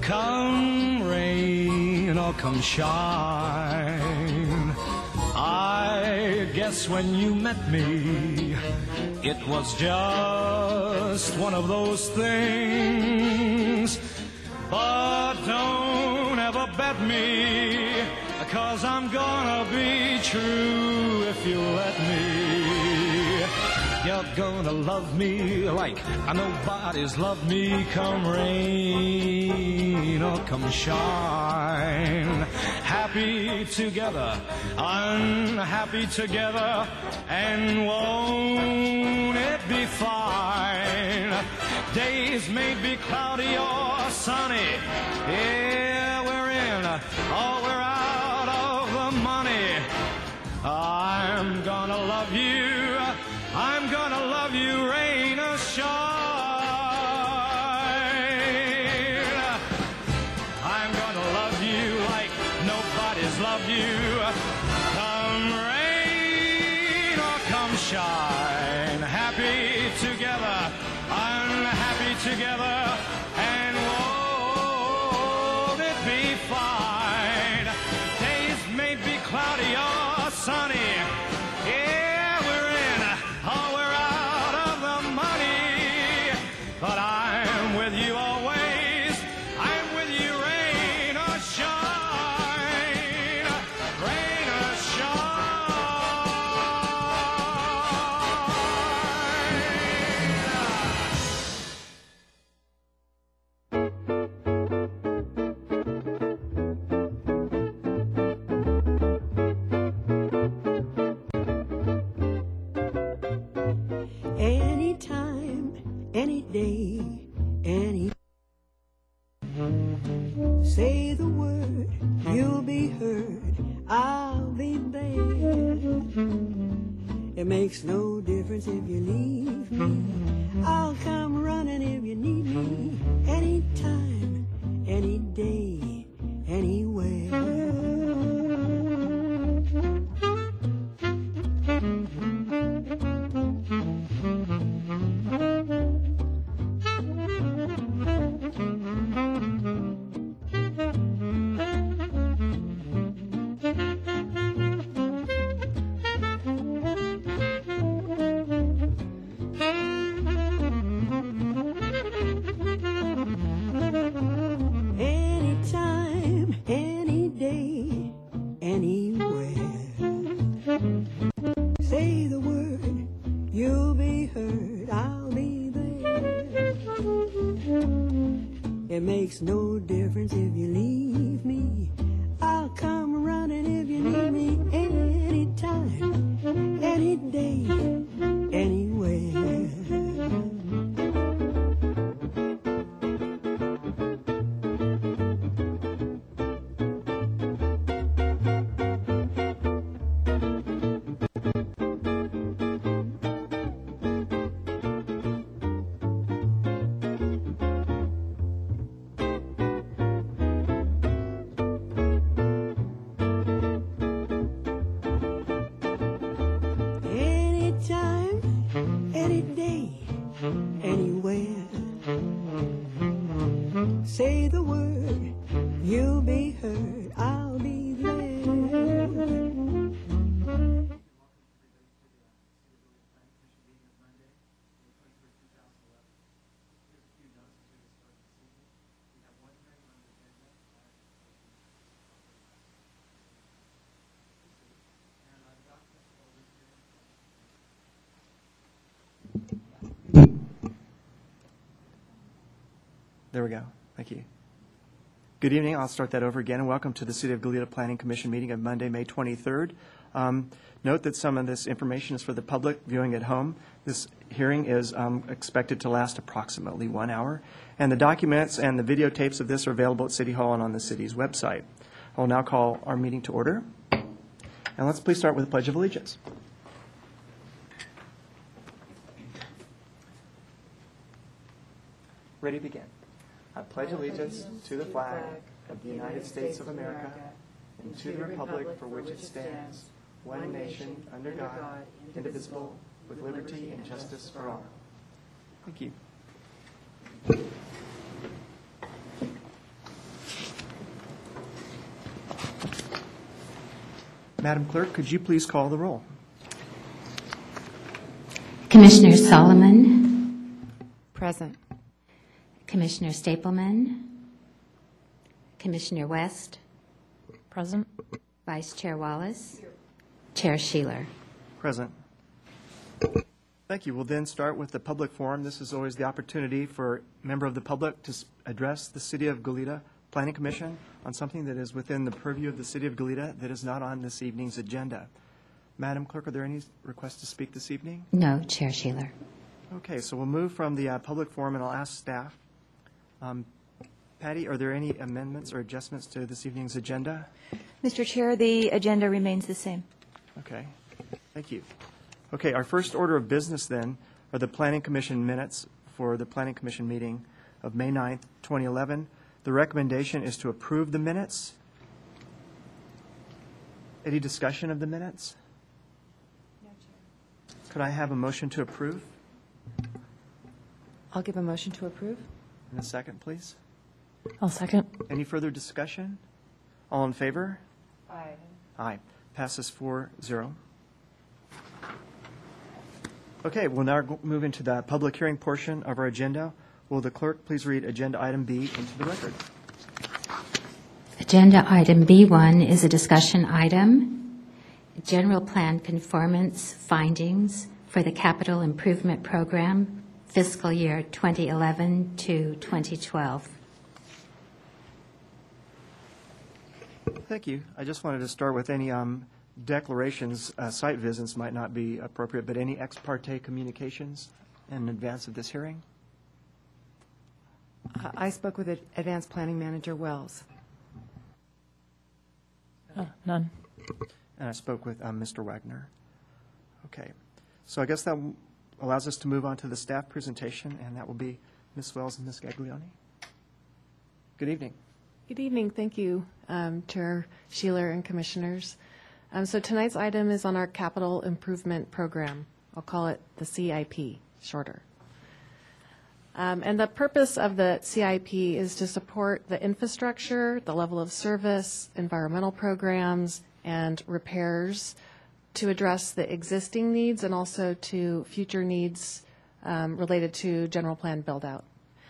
Come rain or come shine, I guess when you met me, it was just one of those things. But don't ever bet me, 'cause I'm gonna be true if you let me. You're gonna love me like nobody's loved me, come rain or come shine. Happy together, unhappy together, and won't it be fine? Days may be cloudy or sunny, yeah, we're in or we're out of the money. I'm gonna love you, I'm gonna love you, rain or shine. I'm gonna love you like nobody's loved you. Come rain or come shine. Happy together, unhappy together, and won't it be fine? Days may be cloudy or sunny, yeah, we're in or we're out of the money, but I'm with you always, I'm with you, rain or shine, rain or Anytime, any day, any. Say the word, you'll be heard, I'll be there. It makes no difference if you leave me, I'll come running if you need me. Anytime, any day, anywhere. Anytime, any day, anywhere. Say the word, you'll be heard, I'll be there. It makes no difference if you leave me, I'll come running if you need me. Anytime, any day, anywhere. Anytime, any day, anywhere. Say the word, you'll be heard, I'll be there. There we go. Thank you. Good evening. I'll start that over again, and welcome to the City of Goleta Planning Commission meeting of Monday, May 23rd. Note that some of this information is for the public viewing at home. This hearing is expected to last approximately 1 hour, and the documents and the videotapes of this are available at City Hall and on the city's website. I will now call our meeting to order, and let's please start with the Pledge of Allegiance. Ready to begin. I pledge allegiance to the flag of the United States of America and to the republic for which it stands, one nation, under God, indivisible, with liberty and justice for all. Thank you. Madam Clerk, could you please call the roll? Commissioner Solomon, Present. Commissioner Stapleman, Commissioner West, Present. Vice Chair Wallace, Chair Sheeler. Present. Thank you. We'll then start with the public forum. This is always the opportunity for a member of the public to address the City of Goleta Planning Commission on something that is within the purview of the City of Goleta that is not on this evening's agenda. Madam Clerk, are there any requests to speak this evening? No, Chair Sheeler. Okay, so we'll move from the public forum, and I'll ask staff. Patty, are there any amendments or adjustments to this evening's agenda? Mr. Chair, the agenda remains the same. Okay, thank you. Okay, our first order of business then are the Planning Commission minutes for the Planning Commission meeting of May 9th, 2011. The recommendation is to approve the minutes. Any discussion of the minutes? No, Chair. Could I have a motion to approve? I'll give a motion to approve. In a second, please. I'll second. Any further discussion? All in favor? Aye. Aye. Passes 4-0. Okay, we'll now move into the public hearing portion of our agenda. Will the clerk please read Agenda Item B into the record? Agenda Item B1 is a discussion item, General Plan Conformance Findings for the Capital Improvement Program, fiscal year 2011 to 2012. Thank you. I just wanted to start with any declarations. Site visits might not be appropriate, but any ex parte communications in advance of this hearing? I spoke with Advanced Planning Manager Wells. None. And I spoke with Mr. Wagner. Okay. So I guess that allows us to move on to the staff presentation, and that will be Ms. Wells and Ms. Gaglione. Good evening. Good evening. Thank you, Chair Sheeler and Commissioners. So tonight's item is on our Capital Improvement Program. I'll call it the CIP, shorter. And the purpose of the CIP is to support the infrastructure, the level of service, environmental programs, and repairs to address the existing needs and also to future needs related to general plan build-out.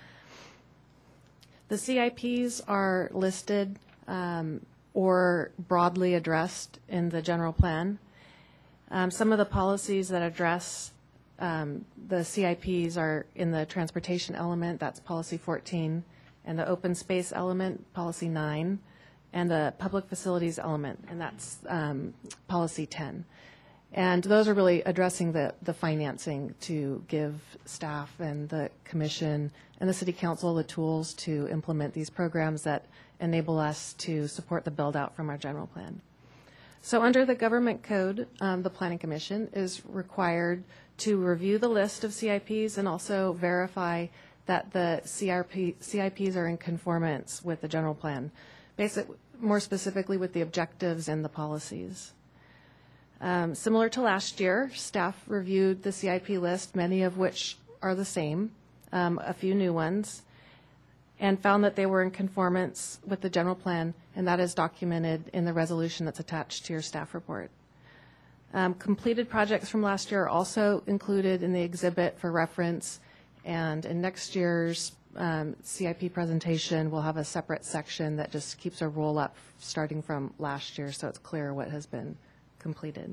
The CIPs are listed or broadly addressed in the general plan. Some of the policies that address the CIPs are in the transportation element, that's policy 14, and the open space element, policy 9, and the public facilities element, and that's policy 10. And those are really addressing the financing to give staff and the commission and the city council the tools to implement these programs that enable us to support the build out from our general plan. So under the government code, the Planning Commission is required to review the list of CIPs and also verify that the CIPs are in conformance with the general plan, more specifically with the objectives and the policies. Similar to last year, staff reviewed the CIP list, many of which are the same, a few new ones, and found that they were in conformance with the general plan, and that is documented in the resolution that's attached to your staff report. Completed projects from last year are also included in the exhibit for reference, and in next year's CIP presentation, we'll have a separate section that just keeps a roll-up starting from last year so it's clear what has been completed.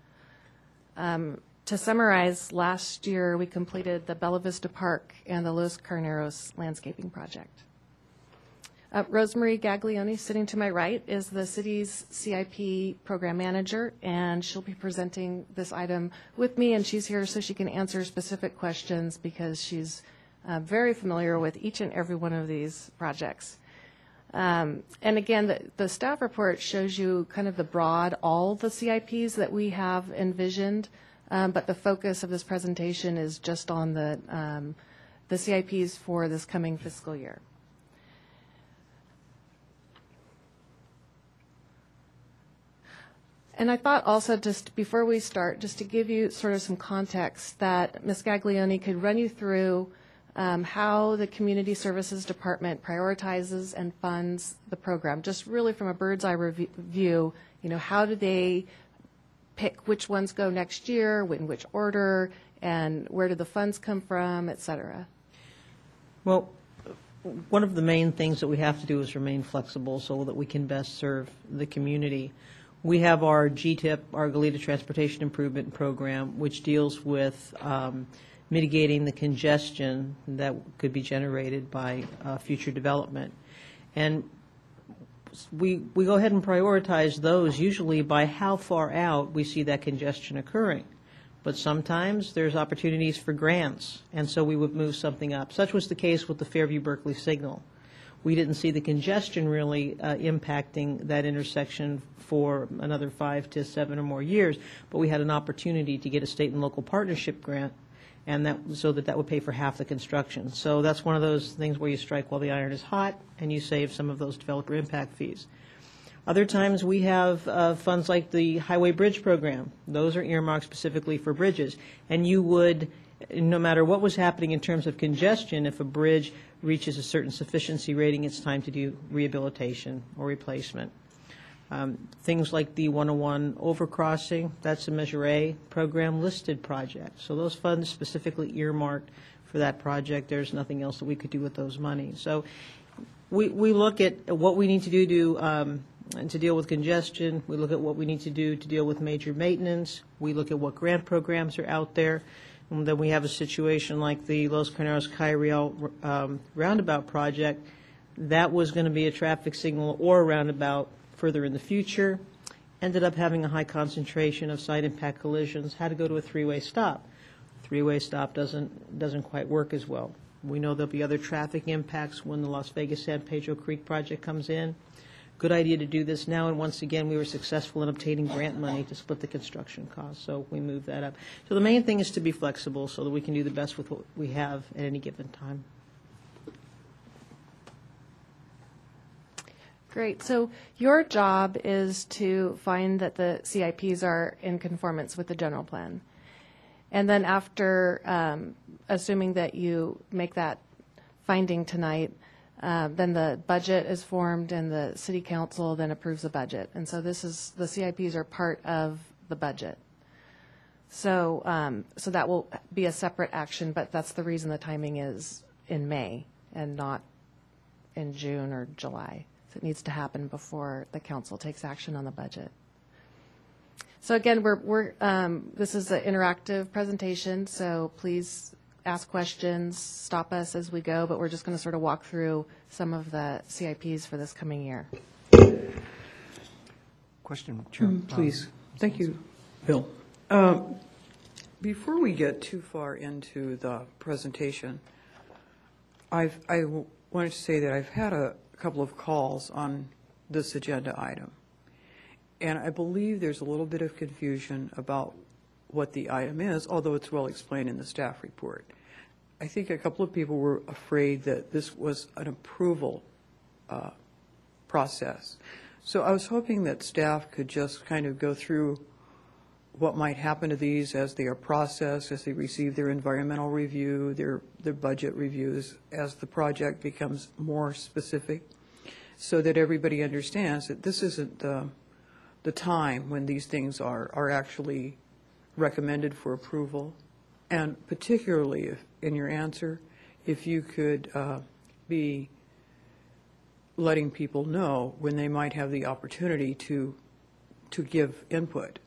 To summarize, last year we completed the Bella Vista Park and the Los Carneros landscaping project. Rosemary Gaglione, sitting to my right, is the city's CIP program manager, and she'll be presenting this item with me, and she's here so she can answer specific questions because she's very familiar with each and every one of these projects. And again, the staff report shows you kind of the broad, all the CIPs that we have envisioned, but the focus of this presentation is just on the CIPs for this coming fiscal year. And I thought also, just before we start, just to give you sort of some context, that Ms. Gaglione could run you through how the Community Services Department prioritizes and funds the program, just really from a bird's eye view, how do they pick which ones go next year, in which order, and where do the funds come from, et cetera? Well, one of the main things that we have to do is remain flexible so that we can best serve the community. We have our GTIP, our Goleta Transportation Improvement Program, which deals with mitigating the congestion that could be generated by future development. And we go ahead and prioritize those usually by how far out we see that congestion occurring. But sometimes there's opportunities for grants, and so we would move something up. Such was the case with the Fairview-Berkeley signal. We didn't see the congestion really impacting that intersection for another 5 to 7 or more years, but we had an opportunity to get a state and local partnership grant, and that would pay for half the construction. So that's one of those things where you strike while the iron is hot, and you save some of those developer impact fees. Other times we have funds like the Highway Bridge Program. Those are earmarked specifically for bridges. And you would, no matter what was happening in terms of congestion, if a bridge reaches a certain sufficiency rating, it's time to do rehabilitation or replacement. Things like the 101 overcrossing, that's a Measure A program listed project. So those funds specifically earmarked for that project. There's nothing else that we could do with those monies. So we look at what we need to do to deal with congestion. We look at what we need to do to deal with major maintenance. We look at what grant programs are out there. And then we have a situation like the Los Carneros Calle roundabout project. That was going to be a traffic signal or a roundabout further in the future. Ended up having a high concentration of side impact collisions. Had to go to a three-way stop. Three-way stop doesn't quite work as well. We know there'll be other traffic impacts when the Las Vegas San Pedro Creek project comes in. Good idea to do this now, and once again, we were successful in obtaining grant money to split the construction costs, so we moved that up. So the main thing is to be flexible so that we can do the best with what we have at any given time. Great. So your job is to find that the CIPs are in conformance with the general plan. And then after, assuming that you make that finding tonight, then the budget is formed and the city council then approves the budget. And so the CIPs are part of the budget. So that will be a separate action, but that's the reason the timing is in May and not in June or July. So it needs to happen before the council takes action on the budget. So again, this is an interactive presentation, so please ask questions, stop us as we go, but we're just going to sort of walk through some of the CIPs for this coming year. Question, Chair. Please. Thank you, Bill. Before we get too far into the presentation, I wanted to say that I've had a couple of calls on this agenda item, and I believe there's a little bit of confusion about what the item is, although it's well explained in the staff report. I think a couple of people were afraid that this was an approval process. So I was hoping that staff could just kind of go through what might happen to these as they are processed, as they receive their environmental review, their budget reviews, as the project becomes more specific, so that everybody understands that this isn't the time when these things are actually recommended for approval. And particularly if, in your answer, if you could be letting people know when they might have the opportunity to give input.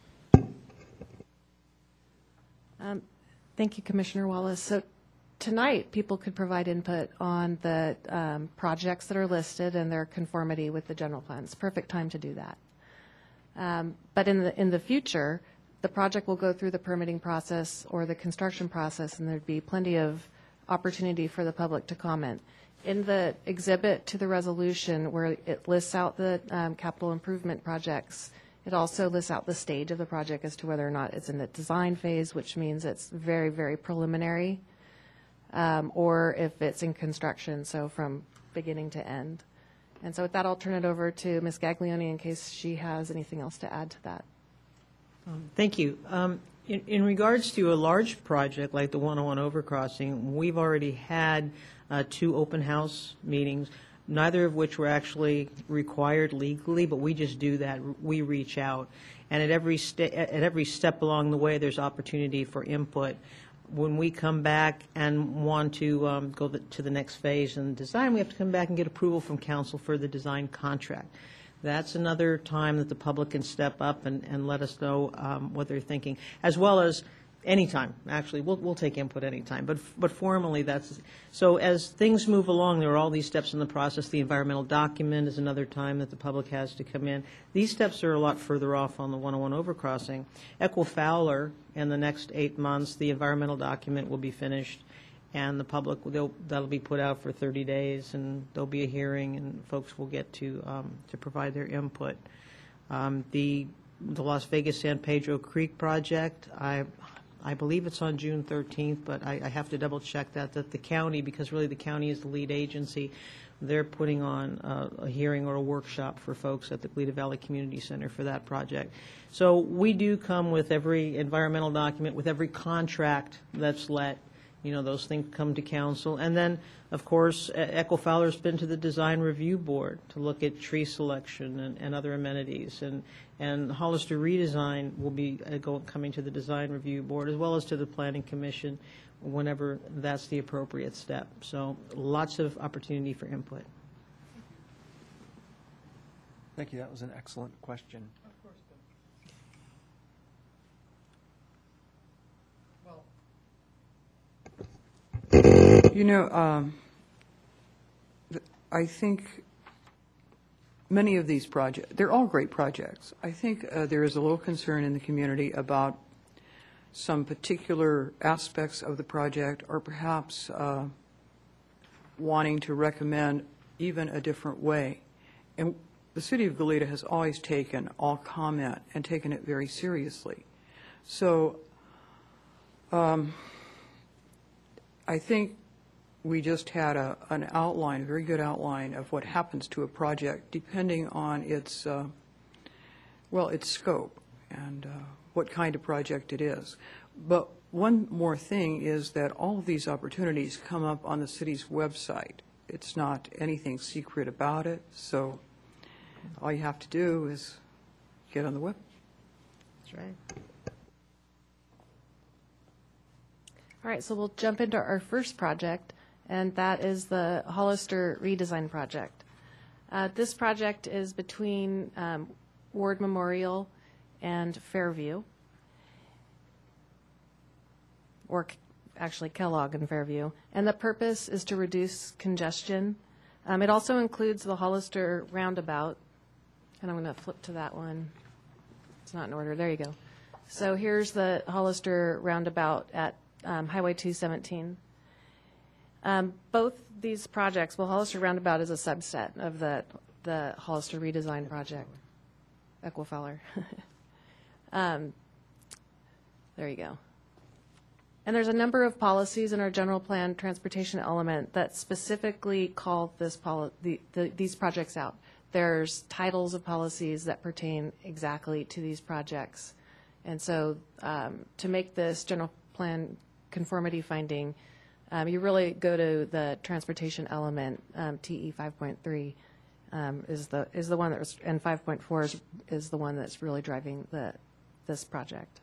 Thank you, Commissioner Wallace. So tonight, people could provide input on the projects that are listed and their conformity with the general plan. It's a perfect time to do that. But in the future, the project will go through the permitting process or the construction process, and there'd be plenty of opportunity for the public to comment. In the exhibit to the resolution where it lists out the capital improvement projects, it also lists out the stage of the project as to whether or not it's in the design phase, which means it's very, very preliminary, or if it's in construction, so from beginning to end. And so with that, I'll turn it over to Ms. Gaglione in case she has anything else to add to that. Thank you. In regards to a large project like the 101 overcrossing, we've already had 2 open house meetings, neither of which were actually required legally, but we just do that. We reach out. And at every step along the way, there's opportunity for input. When we come back and want to go to the next phase in design, we have to come back and get approval from council for the design contract. That's another time that the public can step up and let us know what they're thinking, as well as anytime. Actually, we'll take input anytime. But formally, that's so. As things move along, there are all these steps in the process. The environmental document is another time that the public has to come in. These steps are a lot further off on the 101 overcrossing. Echo Fowler, in the next 8 months, the environmental document will be finished, and the public that'll be put out for 30 days, and there'll be a hearing, and folks will get to provide their input. The Las Vegas San Pedro Creek project, I believe it's on June 13th, but I have to double check that the county, because really the county is the lead agency, they're putting on a hearing or a workshop for folks at the Goleta Valley Community Center for that project. So we do come with every environmental document, with every contract that's let. Those things come to council. And then, of course, Echo Fowler's been to the design review board to look at tree selection and other amenities. And Hollister Redesign will be coming to the design review board, as well as to the planning commission, whenever that's the appropriate step. So lots of opportunity for input. Thank you. That was an excellent question. I think many of these projects, they're all great projects. I think there is a little concern in the community about some particular aspects of the project, or perhaps wanting to recommend even a different way. And the City of Goleta has always taken all comment and taken it very seriously. So I think we just had an outline, a very good outline of what happens to a project depending on its scope and what kind of project it is. But one more thing is that all of these opportunities come up on the city's website. It's not anything secret about it, so all you have to do is get on the web. That's right. All right, so we'll jump into our first project, and that is the Hollister Redesign Project. This project is between Ward Memorial and Fairview, or actually Kellogg and Fairview, and the purpose is to reduce congestion. It also includes the Hollister Roundabout, and I'm going to flip to that one. It's not in order. There you go. So here's the Hollister Roundabout at Highway 217. Both these projects, well, Hollister Roundabout is a subset of the Hollister Redesign Project. Echo Fowler. There you go. And there's a number of policies in our general plan transportation element that specifically call these projects out. There's titles of policies that pertain exactly to these projects. And so to make this general plan conformity finding, you really go to the transportation element. TE 5.3 is the one that was, and 5.4 is the one that's really driving this project.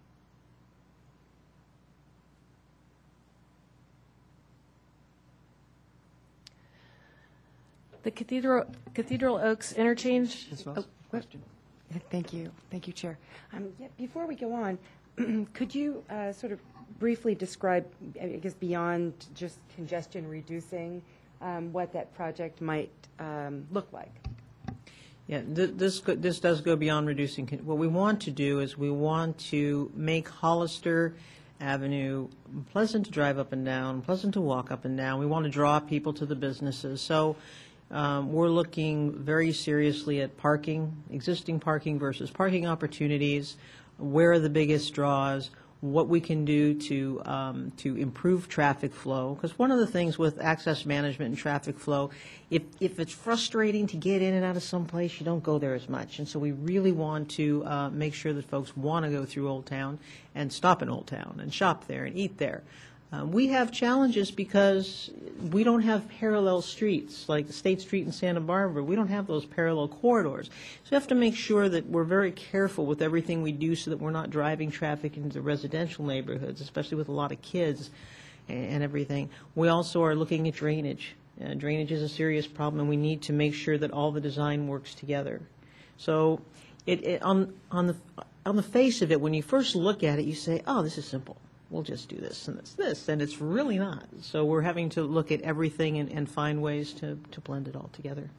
The Cathedral Oaks interchange. Question. Thank you, Chair. Before we go on, could you sort of briefly describe, I guess, beyond just congestion reducing, what that project might look like? Yeah, this does go beyond reducing. What we want to do is we want to make Hollister Avenue pleasant to drive up and down, pleasant to walk up and down. We want to draw people to the businesses. So we're looking very seriously at parking, existing parking versus parking opportunities. Where are the biggest draws? what we can do to improve traffic flow. Because one of the things with access management and traffic flow, if it's frustrating to get in and out of some place, you don't go there as much. And so we really want to make sure that folks want to go through Old Town and stop in Old Town and shop there and eat there. We have challenges because we don't have parallel streets like State Street in Santa Barbara. We don't have those parallel corridors. So we have to make sure that we're very careful with everything we do so that we're not driving traffic into residential neighborhoods, especially with a lot of kids and everything. We also are looking at drainage. Drainage is a serious problem, and we need to make sure that all the design works together. So on the face of it, when you first look at it, you say, oh, this is simple. We'll just do this and this, and it's really not. So we're having to look at everything and find ways to blend it all together.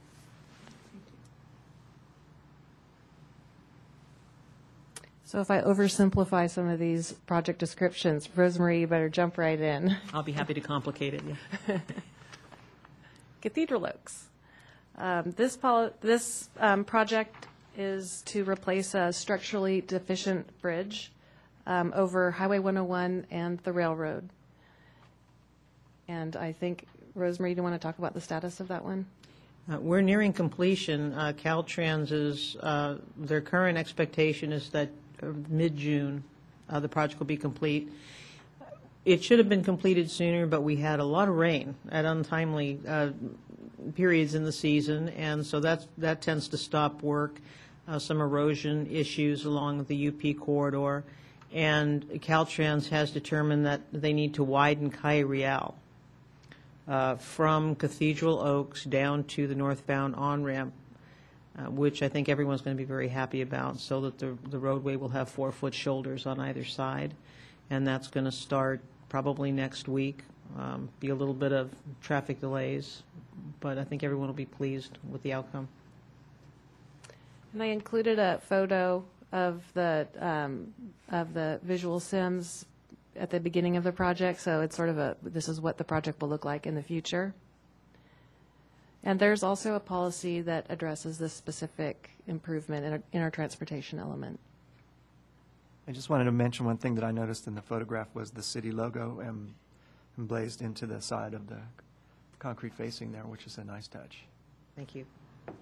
So if I oversimplify some of these project descriptions, Rosemary, you better jump right in. I'll be happy to complicate it. Yeah. Cathedral Oaks. This project is to replace a structurally deficient bridge over Highway 101 and the railroad. And I think, Rosemary, do you want to talk about the status of that one? We're nearing completion. Caltrans is, their current expectation is that mid-June the project will be complete. It should have been completed sooner, but we had a lot of rain at untimely periods in the season, and so that tends to stop work. Some erosion issues along the UP corridor. And Caltrans has determined that they need to widen Calle Real from Cathedral Oaks down to the northbound on-ramp, which I think everyone's going to be very happy about, so that the roadway will have 4-foot shoulders on either side. And that's going to start probably next week. Be a little bit of traffic delays, but I think everyone will be pleased with the outcome. And I included a photo of the visual sims at the beginning of the project, so it's sort of this is what the project will look like in the future. And there's also a policy that addresses this specific improvement in our transportation element. I just wanted to mention one thing that I noticed in the photograph was the city logo emblazed into the side of the concrete facing there, which is a nice touch. Thank you.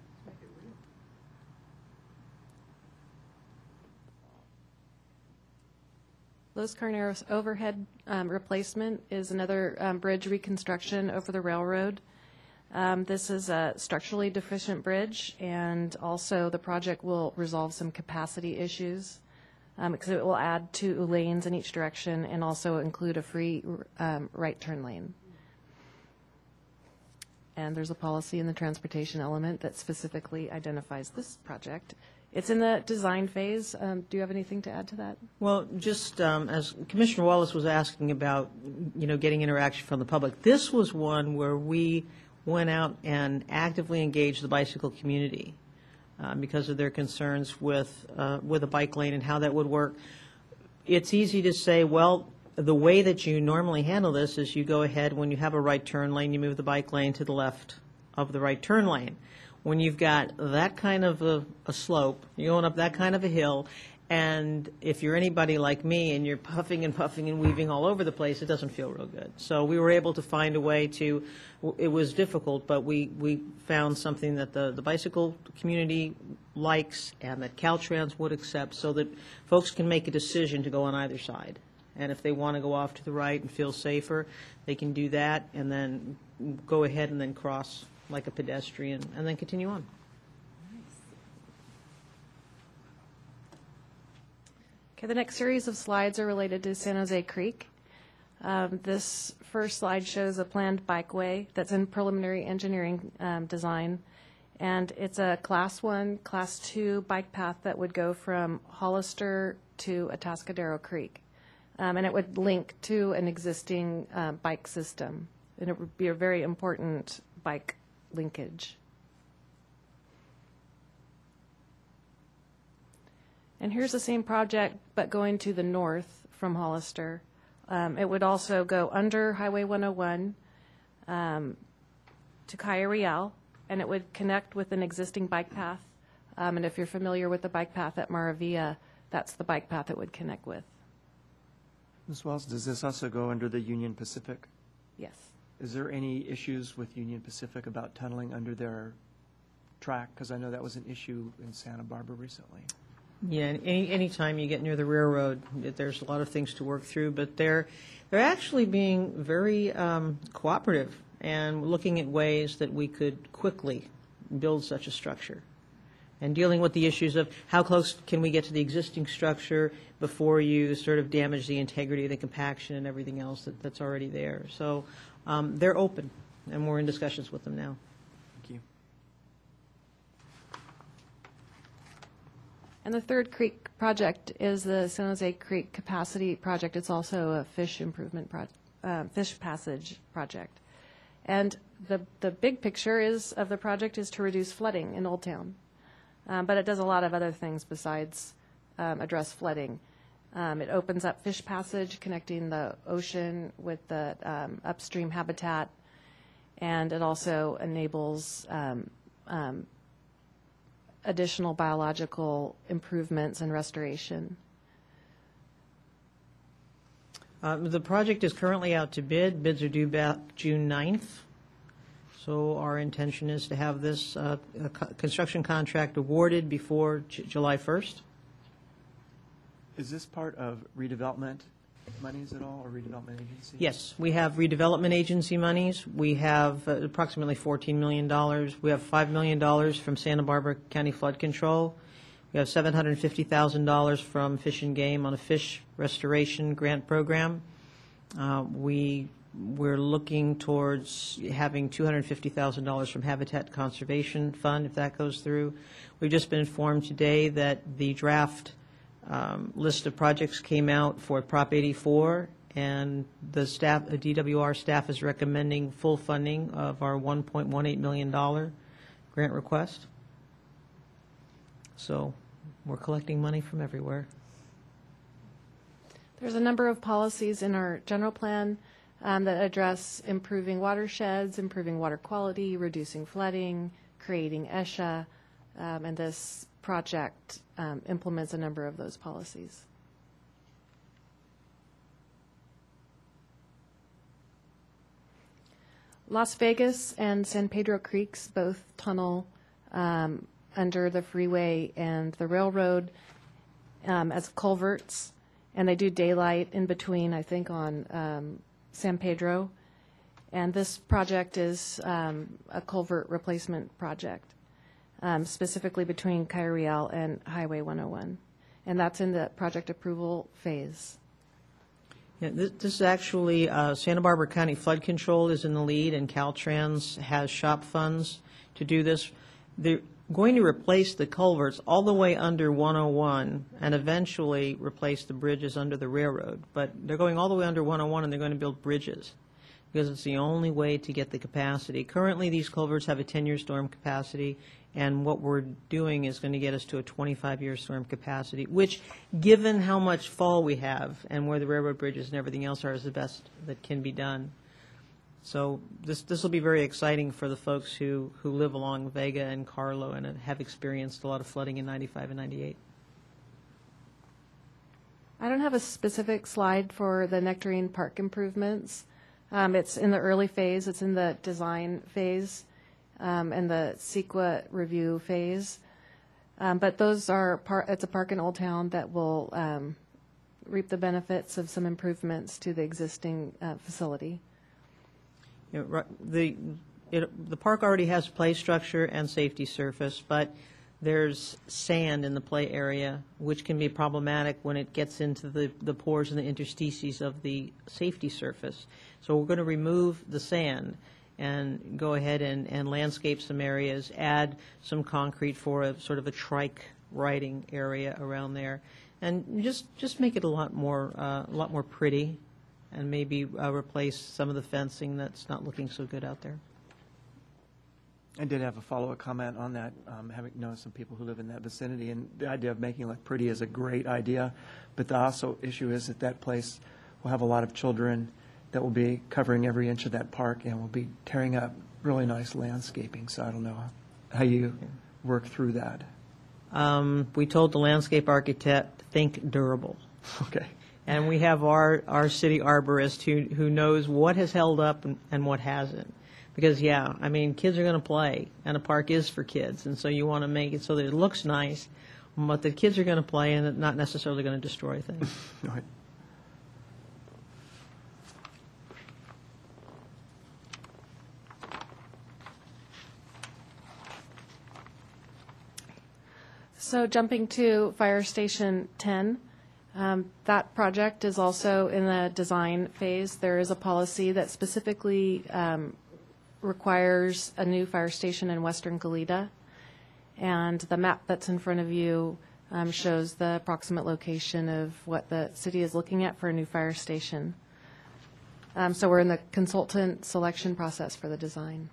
Los Carneros overhead replacement is another bridge reconstruction over the railroad. This is a structurally deficient bridge, and also the project will resolve some capacity issues because it will add 2 lanes in each direction and also include a free right turn lane. And there's a policy in the transportation element that specifically identifies this project. It's in the design phase. Do you have anything to add to that? Well, just as Commissioner Wallace was asking about, getting interaction from the public, this was one where we went out and actively engaged the bicycle community because of their concerns with a bike lane and how that would work. It's easy to say, well, the way that you normally handle this is you go ahead, when you have a right turn lane, you move the bike lane to the left of the right turn lane. When you've got that kind of a slope, you're going up that kind of a hill, and if you're anybody like me and you're puffing and puffing and weaving all over the place, it doesn't feel real good. So we were able to find a way to, it was difficult, but we found something that the bicycle community likes and that Caltrans would accept so that folks can make a decision to go on either side. And if they want to go off to the right and feel safer, they can do that and then go ahead and then cross like a pedestrian, and then continue on. Okay, the next series of slides are related to San Jose Creek. This first slide shows a planned bikeway that's in preliminary engineering design, and it's a Class 1, Class 2 bike path that would go from Hollister to Atascadero Creek, and it would link to an existing bike system, and it would be a very important bike linkage. And here's the same project, but going to the north from Hollister. It would also go under Highway 101 to Calle Real, and it would connect with an existing bike path. And if you're familiar with the bike path at Maravilla, that's the bike path it would connect with. Ms. Wells, does this also go under the Union Pacific? Yes. Is there any issues with Union Pacific about tunneling under their track? Because I know that was an issue in Santa Barbara recently. Yeah, and anytime you get near the railroad, there's a lot of things to work through, but they're actually being very cooperative and looking at ways that we could quickly build such a structure and dealing with the issues of how close can we get to the existing structure before you sort of damage the integrity of the compaction and everything else that's already there. So they're open, and we're in discussions with them now. Thank you. And the Third Creek project is the San Jose Creek Capacity Project. It's also a fish improvement fish passage project. And the big picture of the project is to reduce flooding in Old Town. But it does a lot of other things besides address flooding. It opens up fish passage, connecting the ocean with the upstream habitat, and it also enables additional biological improvements and restoration. The project is currently out to bid. Bids are due back June 9th. So our intention is to have this construction contract awarded before July 1st. Is this part of redevelopment monies at all, or redevelopment agency? Yes, we have redevelopment agency monies. We have approximately $14 million. We have $5 million from Santa Barbara County Flood Control. We have $750,000 from Fish and Game on a fish restoration grant program. We're looking towards having $250,000 from Habitat Conservation Fund, if that goes through. We've just been informed today that the draft list of projects came out for Prop 84, and the DWR staff is recommending full funding of our $1.18 million grant request. So we're collecting money from everywhere. There's a number of policies in our general plan that address improving watersheds, improving water quality, reducing flooding, creating ESHA, and this project implements a number of those policies. Las Vegas and San Pedro Creeks both tunnel under the freeway and the railroad as culverts, and they do daylight in between, I think, on San Pedro. And this project is a culvert replacement project, specifically between Cayariel and Highway 101. And that's in the project approval phase. Yeah, this is actually Santa Barbara County Flood Control is in the lead, and Caltrans has SHOP funds to do this. They're going to replace the culverts all the way under 101 and eventually replace the bridges under the railroad. But they're going all the way under 101, and they're going to build bridges because it's the only way to get the capacity. Currently, these culverts have a 10-year storm capacity, and what we're doing is going to get us to a 25-year storm capacity, which, given how much fall we have and where the railroad bridges and everything else are, is the best that can be done. So this will be very exciting for the folks who live along Vega and Carlo and have experienced a lot of flooding in 95 and 98. I don't have a specific slide for the Nectarine Park improvements. It's in the early phase. It's in the design phase and the CEQA review phase. But those are it's a park in Old Town that will reap the benefits of some improvements to the existing facility. You know, the park already has play structure and safety surface, but there's sand in the play area, which can be problematic when it gets into the pores and the interstices of the safety surface. So we're going to remove the sand and go ahead and landscape some areas, add some concrete for a sort of a trike riding area around there, and just make it a lot more pretty, and maybe replace some of the fencing that's not looking so good out there. I did have a follow-up comment on that, having known some people who live in that vicinity, and the idea of making it look pretty is a great idea, but the also issue is that place will have a lot of children that will be covering every inch of that park and will be tearing up really nice landscaping, so I don't know how you work through that. We told the landscape architect, think durable. Okay. And we have our city arborist who knows what has held up and what hasn't. Because, yeah, I mean, kids are going to play, and a park is for kids, and so you want to make it so that it looks nice, but the kids are going to play and not necessarily going to destroy things. Right. So jumping to Fire Station 10, that project is also in the design phase. There is a policy that specifically requires a new fire station in western Goleta. And the map that's in front of you shows the approximate location of what the city is looking at for a new fire station. So we're in the consultant selection process for the design.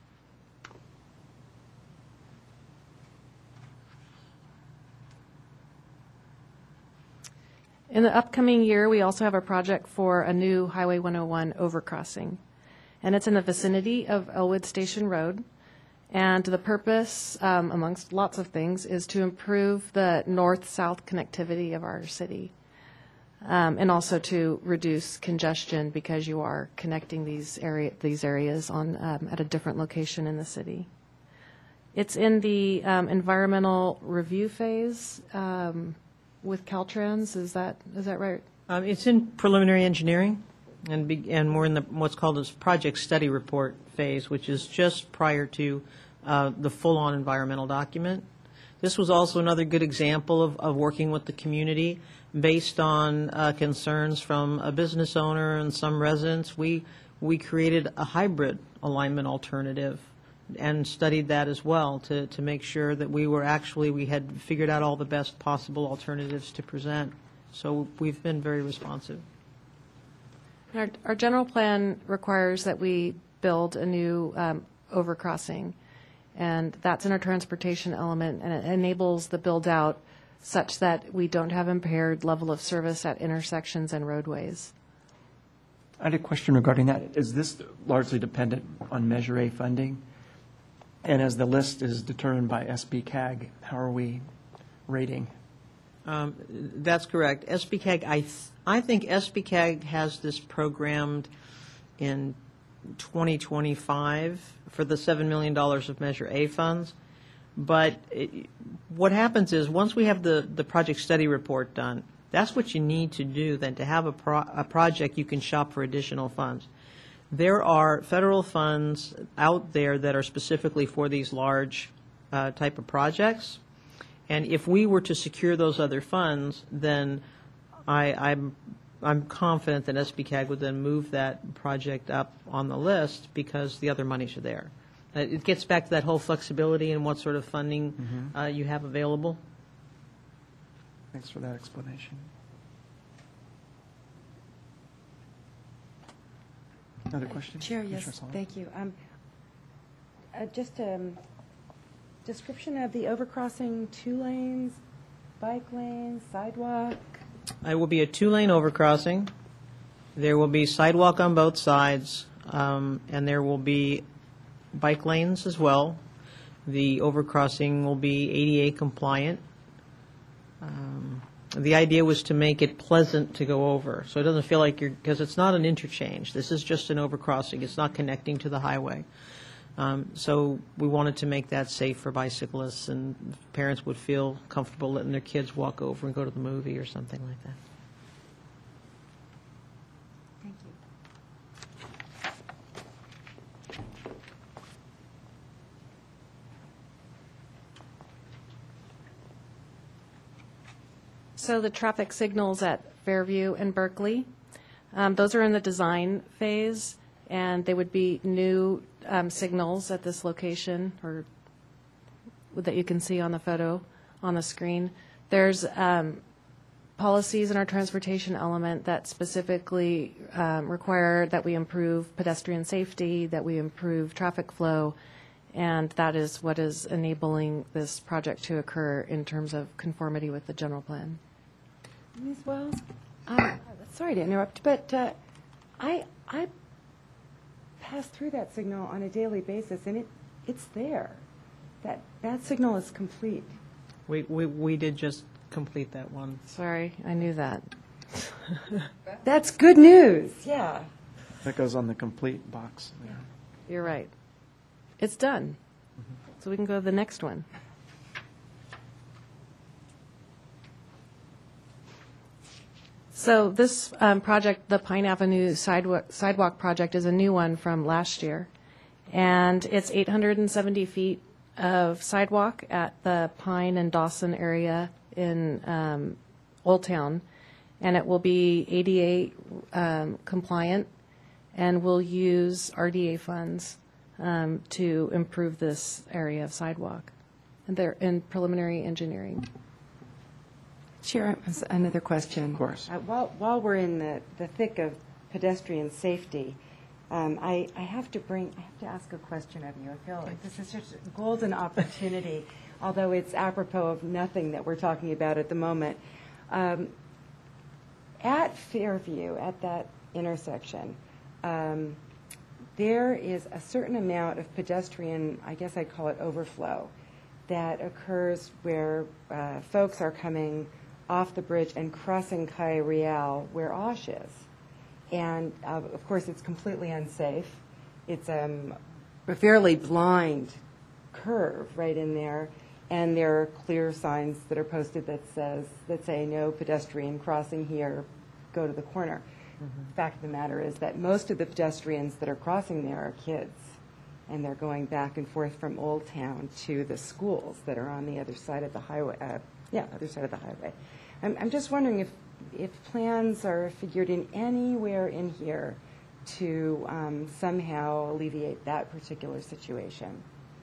In the upcoming year, we also have a project for a new Highway 101 overcrossing. And it's in the vicinity of Elwood Station Road. And the purpose, amongst lots of things, is to improve the north-south connectivity of our city. And also to reduce congestion because you are connecting these areas on at a different location in the city. It's in the environmental review phase with Caltrans. Is that right? It's in preliminary engineering, and we're in the what's called this project study report phase, which is just prior to the full-on environmental document. This was also another good example of working with the community based on concerns from a business owner and some residents. We created a hybrid alignment alternative and studied that as well to make sure that we had figured out all the best possible alternatives to present. So we've been very responsive. Our general plan requires that we build a new overcrossing, and that's in our transportation element, and it enables the build-out such that we don't have impaired level of service at intersections and roadways. I had a question regarding that. Is this largely dependent on Measure A funding? And as the list is determined by SBCAG, how are we rating? That's correct. SBCAG, I think SBCAG has this programmed in 2025 for the $7 million of Measure A funds. But what happens is once we have the project study report done, that's what you need to do then to have a project you can shop for additional funds. There are federal funds out there that are specifically for these large type of projects. And if we were to secure those other funds, then I'm confident that SBCAG would then move that project up on the list because the other monies are there. It gets back to that whole flexibility and what sort of funding you have available. Thanks for that explanation. Another question? Chair, yes, thank you. Just a description of the overcrossing, 2 lanes, bike lanes, sidewalk. It will be a 2-lane overcrossing. There will be sidewalk on both sides, and there will be bike lanes as well. The overcrossing will be ADA compliant. The idea was to make it pleasant to go over, so it doesn't feel like because it's not an interchange. This is just an overcrossing. It's not connecting to the highway. So we wanted to make that safe for bicyclists, and parents would feel comfortable letting their kids walk over and go to the movie or something like that. Thank you. So the traffic signals at Fairview and Berkeley, those are in the design phase, and they would be new signals at this location, or that you can see on the photo on the screen. There's policies in our transportation element that specifically require that we improve pedestrian safety, that we improve traffic flow, and that is what is enabling this project to occur in terms of conformity with the general plan. Ms. Wells, sorry to interrupt, but I pass through that signal on a daily basis, and it's there. That signal is complete. We did just complete that one. Sorry, I knew that. That's good news, yeah. That goes on the complete box there. You're right. It's done. So we can go to the next one. So this project, the Pine Avenue Sidewalk Project, is a new one from last year. And it's 870 feet of sidewalk at the Pine and Dawson area in Old Town. And it will be ADA compliant, and will use RDA funds to improve this area of sidewalk. And they're in preliminary engineering. Chair, another question. Of course. While we're in the thick of pedestrian safety, I have to ask a question of you. I feel like this is just a golden opportunity, although it's apropos of nothing that we're talking about at the moment. At Fairview, at that intersection, there is a certain amount of pedestrian, I guess I'd call it overflow, that occurs where folks are coming off the bridge and crossing Calle Real where Osh is. And, of course, it's completely unsafe. It's a fairly blind curve right in there, and there are clear signs that are posted that say no pedestrian crossing here, go to the corner. The fact of the matter is that most of the pedestrians that are crossing there are kids, and they're going back and forth from Old Town to the schools that are on the other side of the highway. Other side of the highway. I'm just wondering if plans are figured in anywhere in here to somehow alleviate that particular situation.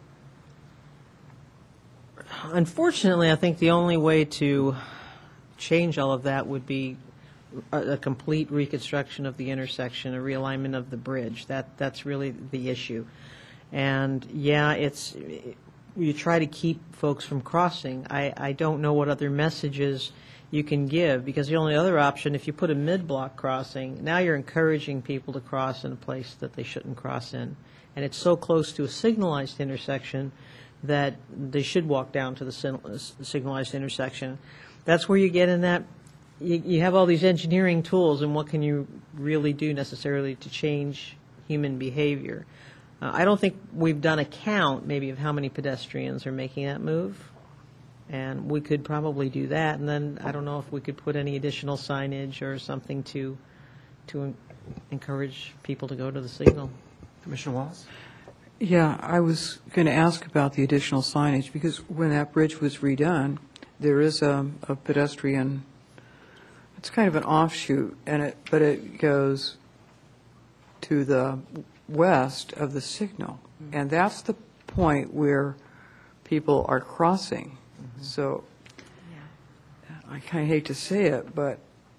Unfortunately, I think the only way to change all of that would be a complete reconstruction of the intersection, a realignment of the bridge. That's really the issue. And yeah, you try to keep folks from crossing. I don't know what other messages you can give, because the only other option, if you put a mid-block crossing, now you're encouraging people to cross in a place that they shouldn't cross in. And it's so close to a signalized intersection that they should walk down to the signalized intersection. That's where you get in that, you have all these engineering tools, and what can you really do necessarily to change human behavior? I don't think we've done a count maybe of how many pedestrians are making that move, and we could probably do that. And then I don't know if we could put any additional signage or something to encourage people to go to the signal. Commissioner Wallace? Yeah, I was going to ask about the additional signage, because when that bridge was redone, there is a pedestrian, it's kind of an offshoot, but it goes to the west of the signal, and that's the point where people are crossing. So I kind of hate to say it, but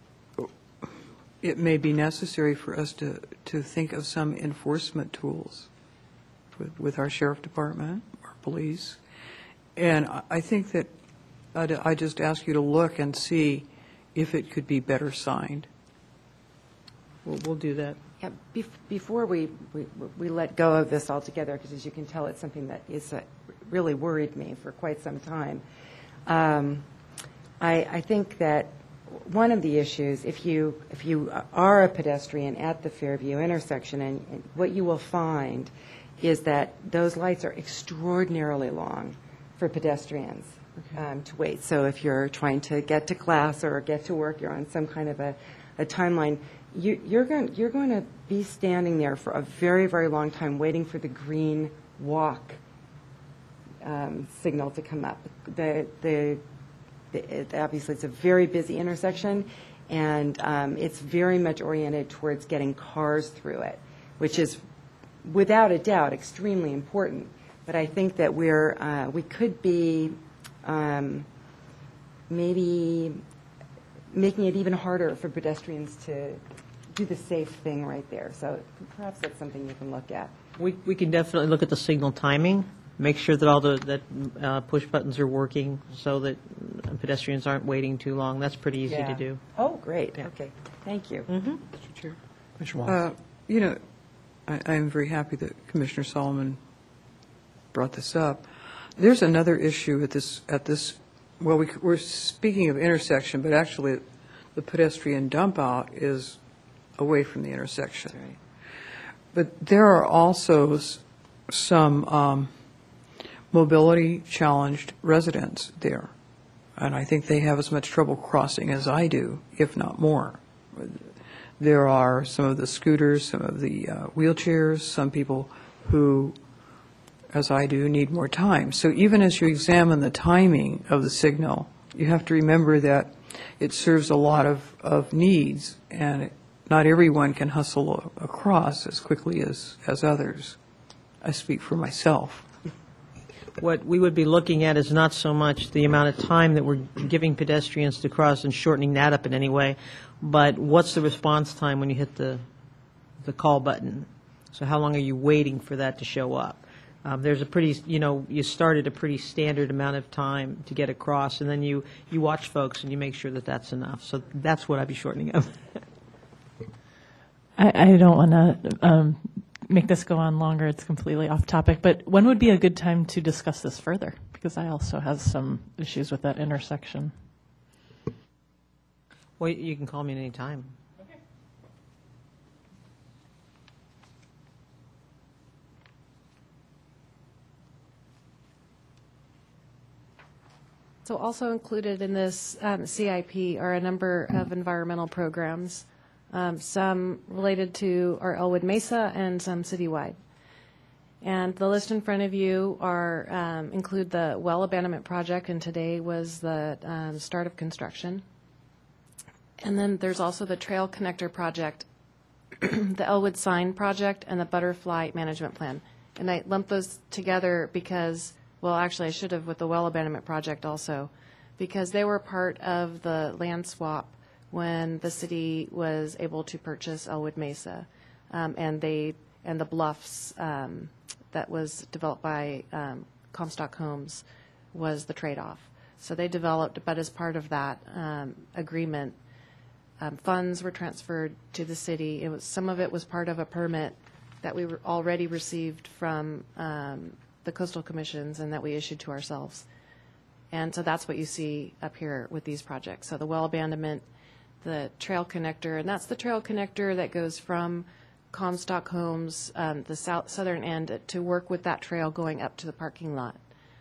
it may be necessary for us to think of some enforcement tools with our sheriff department, our police. And I think that I just ask you to look and see if it could be better signed. We'll do that. Yeah, before we let go of this altogether, because as you can tell, it's something that is really worried me for quite some time. I think that one of the issues, if you are a pedestrian at the Fairview intersection, and what you will find is that those lights are extraordinarily long for pedestrians to wait. So if you're trying to get to class or get to work, you're on some kind of a timeline, you're going to be standing there for a very, very long time waiting for the green walk signal to come up. Obviously, it's a very busy intersection, and it's very much oriented towards getting cars through it, which is, without a doubt, extremely important. But I think that we could be maybe making it even harder for pedestrians to do the safe thing right there. So perhaps that's something you can look at. We can definitely look at the signal timing, make sure that all that push buttons are working so that pedestrians aren't waiting too long. That's pretty easy to do. Oh, great. Yeah. Okay. Thank you. Mm-hmm. Mr. Chair. Commissioner Wallace? I am very happy that Commissioner Solomon brought this up. There's another issue at this. Well, we're speaking of intersection, but actually the pedestrian dump out is away from the intersection. That's right. But there are also some mobility challenged residents there. And I think they have as much trouble crossing as I do, if not more. There are some of the scooters, some of the wheelchairs, some people who, as I do, need more time. So even as you examine the timing of the signal, you have to remember that it serves a lot of needs, and not everyone can hustle across as quickly as others. I speak for myself. What we would be looking at is not so much the amount of time that we're giving pedestrians to cross and shortening that up in any way, but what's the response time when you hit the call button? So how long are you waiting for that to show up? There's a pretty, you start at a pretty standard amount of time to get across, and then you watch folks and you make sure that that's enough. So that's what I'd be shortening up. I don't want to make this go on longer. It's completely off topic. But when would be a good time to discuss this further? Because I also have some issues with that intersection. Well, you can call me at any time. Okay. So also included in this CIP are a number of environmental programs, some related to our Elwood Mesa and some citywide. And the list in front of you are include the well abandonment project, and today was the start of construction. And then there's also the Trail Connector project, the Elwood Sign project, and the Butterfly Management Plan. And I lumped those together because, well, actually I should have with the well abandonment project also, because they were part of the land swap when the city was able to purchase Elwood Mesa, and the Bluffs that was developed by Comstock Homes was the trade-off. So they developed, but as part of that agreement, funds were transferred to the city. Some of it was part of a permit that we already received from the coastal commissions and that we issued to ourselves. And so that's what you see up here with these projects. So the well abandonment, the trail connector, and that's the trail connector that goes from Comstock Homes, the southern end, to work with that trail going up to the parking lot.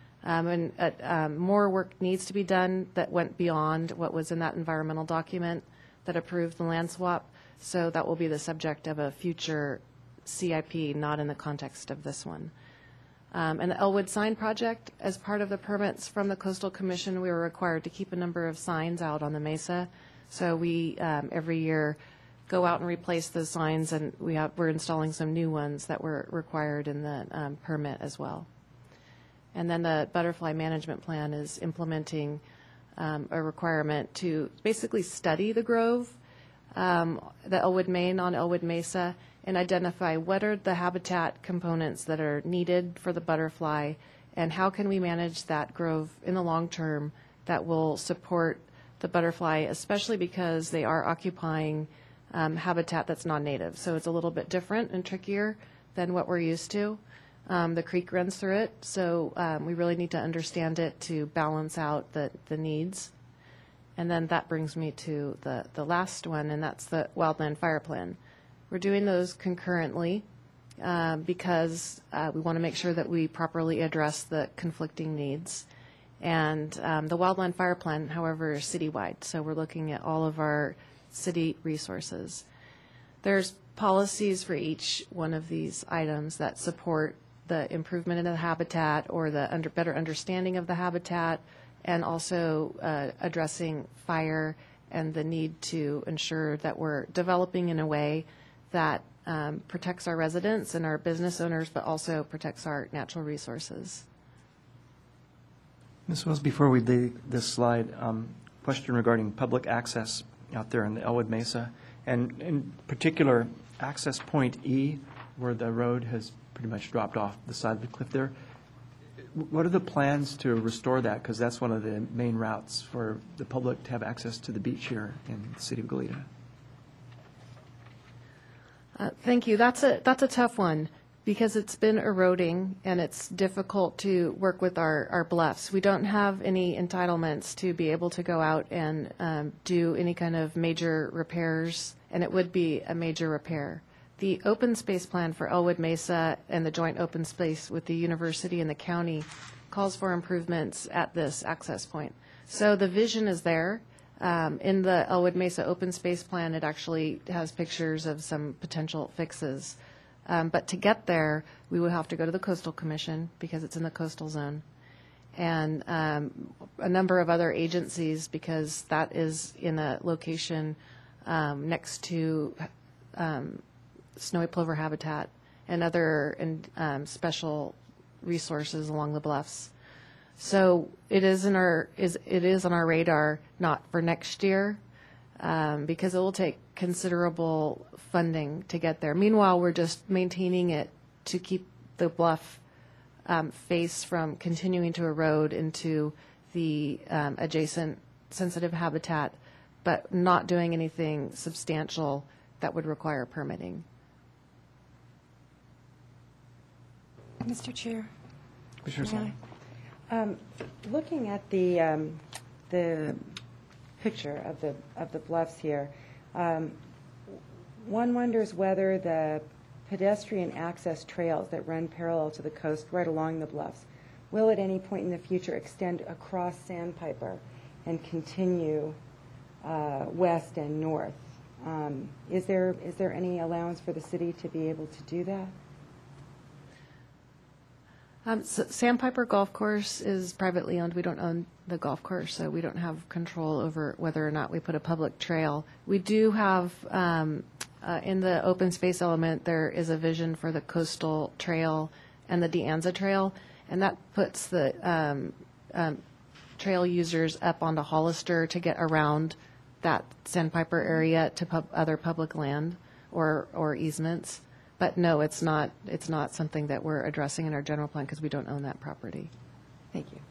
More work needs to be done that went beyond what was in that environmental document that approved the land swap. So that will be the subject of a future CIP, not in the context of this one. And the Elwood Sign project, as part of the permits from the Coastal Commission, we were required to keep a number of signs out on the mesa. So we, every year, go out and replace those signs, and we're installing some new ones that were required in the permit as well. And then the Butterfly Management Plan is implementing a requirement to basically study the grove, the Elwood Main on Elwood Mesa, and identify what are the habitat components that are needed for the butterfly, and how can we manage that grove in the long term that will support the butterfly, especially because they are occupying habitat that's non-native. So it's a little bit different and trickier than what we're used to. The creek runs through it, so we really need to understand it to balance out the needs. And then that brings me to the last one, and that's the Wildland Fire Plan. We're doing those concurrently because we want to make sure that we properly address the conflicting needs. And the Wildland Fire Plan, however, is citywide, so we're looking at all of our city resources. There's policies for each one of these items that support the improvement in the habitat or the better understanding of the habitat, and also addressing fire and the need to ensure that we're developing in a way that protects our residents and our business owners, but also protects our natural resources. Ms. Wells, before we leave this slide, question regarding public access out there in the Elwood Mesa, and in particular, access point E, where the road has pretty much dropped off the side of the cliff there. What are the plans to restore that? Because that's one of the main routes for the public to have access to the beach here in the city of Goleta. Thank you. That's a tough one. Because it's been eroding and it's difficult to work with our bluffs. We don't have any entitlements to be able to go out and do any kind of major repairs, and it would be a major repair. The open space plan for Elwood Mesa and the joint open space with the university and the county calls for improvements at this access point. So the vision is there. In the Elwood Mesa open space plan, it actually has pictures of some potential fixes. But to get there, we would have to go to the Coastal Commission because it's in the coastal zone, and a number of other agencies because that is in a location next to snowy plover habitat and other special resources along the bluffs. So it is on our radar, not for next year, because it will take considerable funding to get there. Meanwhile, we're just maintaining it to keep the bluff face from continuing to erode into the adjacent sensitive habitat, but not doing anything substantial that would require permitting. Mr. Chair. Commissioner Sally. Looking at the picture of the bluffs here, one wonders whether the pedestrian access trails that run parallel to the coast right along the bluffs will at any point in the future extend across Sandpiper and continue west and north. Is there any allowance for the city to be able to do that? Sandpiper Golf Course is privately owned. We don't own the golf course, so we don't have control over whether or not we put a public trail. We do have, in the open space element, there is a vision for the coastal trail and the De Anza Trail, and that puts the trail users up onto Hollister to get around that Sandpiper area to other public land or easements. But no, it's not something that we're addressing in our general plan because we don't own that property. Thank you.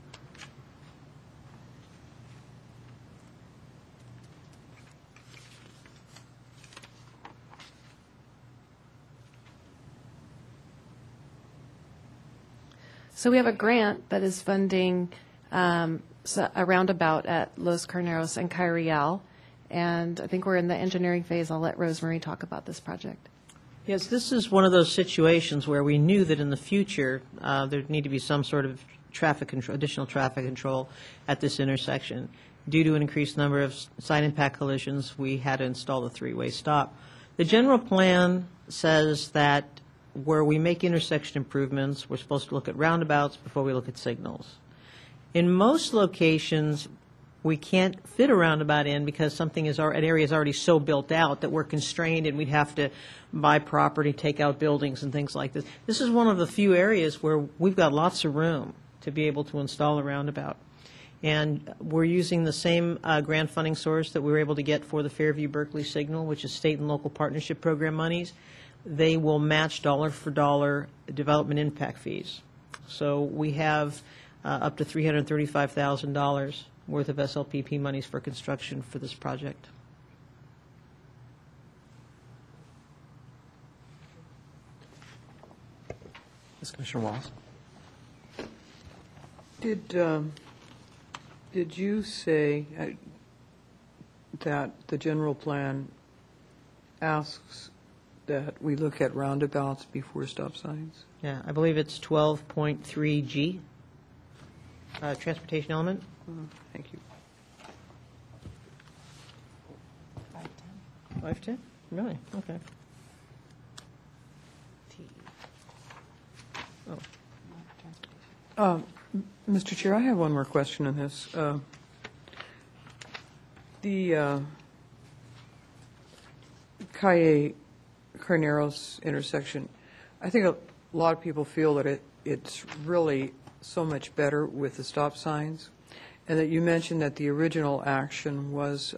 So we have a grant that is funding a roundabout at Los Carneros and Caireal, and I think we're in the engineering phase. I'll let Rosemary talk about this project. Yes, this is one of those situations where we knew that in the future there'd need to be some sort of additional traffic control at this intersection. Due to an increased number of side impact collisions, we had to install the three-way stop. The general plan says that where we make intersection improvements, we're supposed to look at roundabouts before we look at signals. In most locations, we can't fit a roundabout in because an area is already so built out that we're constrained and we'd have to buy property, take out buildings and things like this. This is one of the few areas where we've got lots of room to be able to install a roundabout. And we're using the same grant funding source that we were able to get for the Fairview Berkeley Signal, which is state and local partnership program monies. They will match dollar for dollar development impact fees. So we have up to $335,000 worth of SLPP monies for construction for this project. Yes, Commissioner Wallace. Did you say that the general plan asks that we look at roundabouts before stop signs? Yeah, I believe it's 12.3G, transportation element. Thank you. 510? Really? Okay. Mr. Chair, I have one more question on this. The Calle Carneros intersection, I think a lot of people feel that it's really so much better with the stop signs, and that you mentioned that the original action was,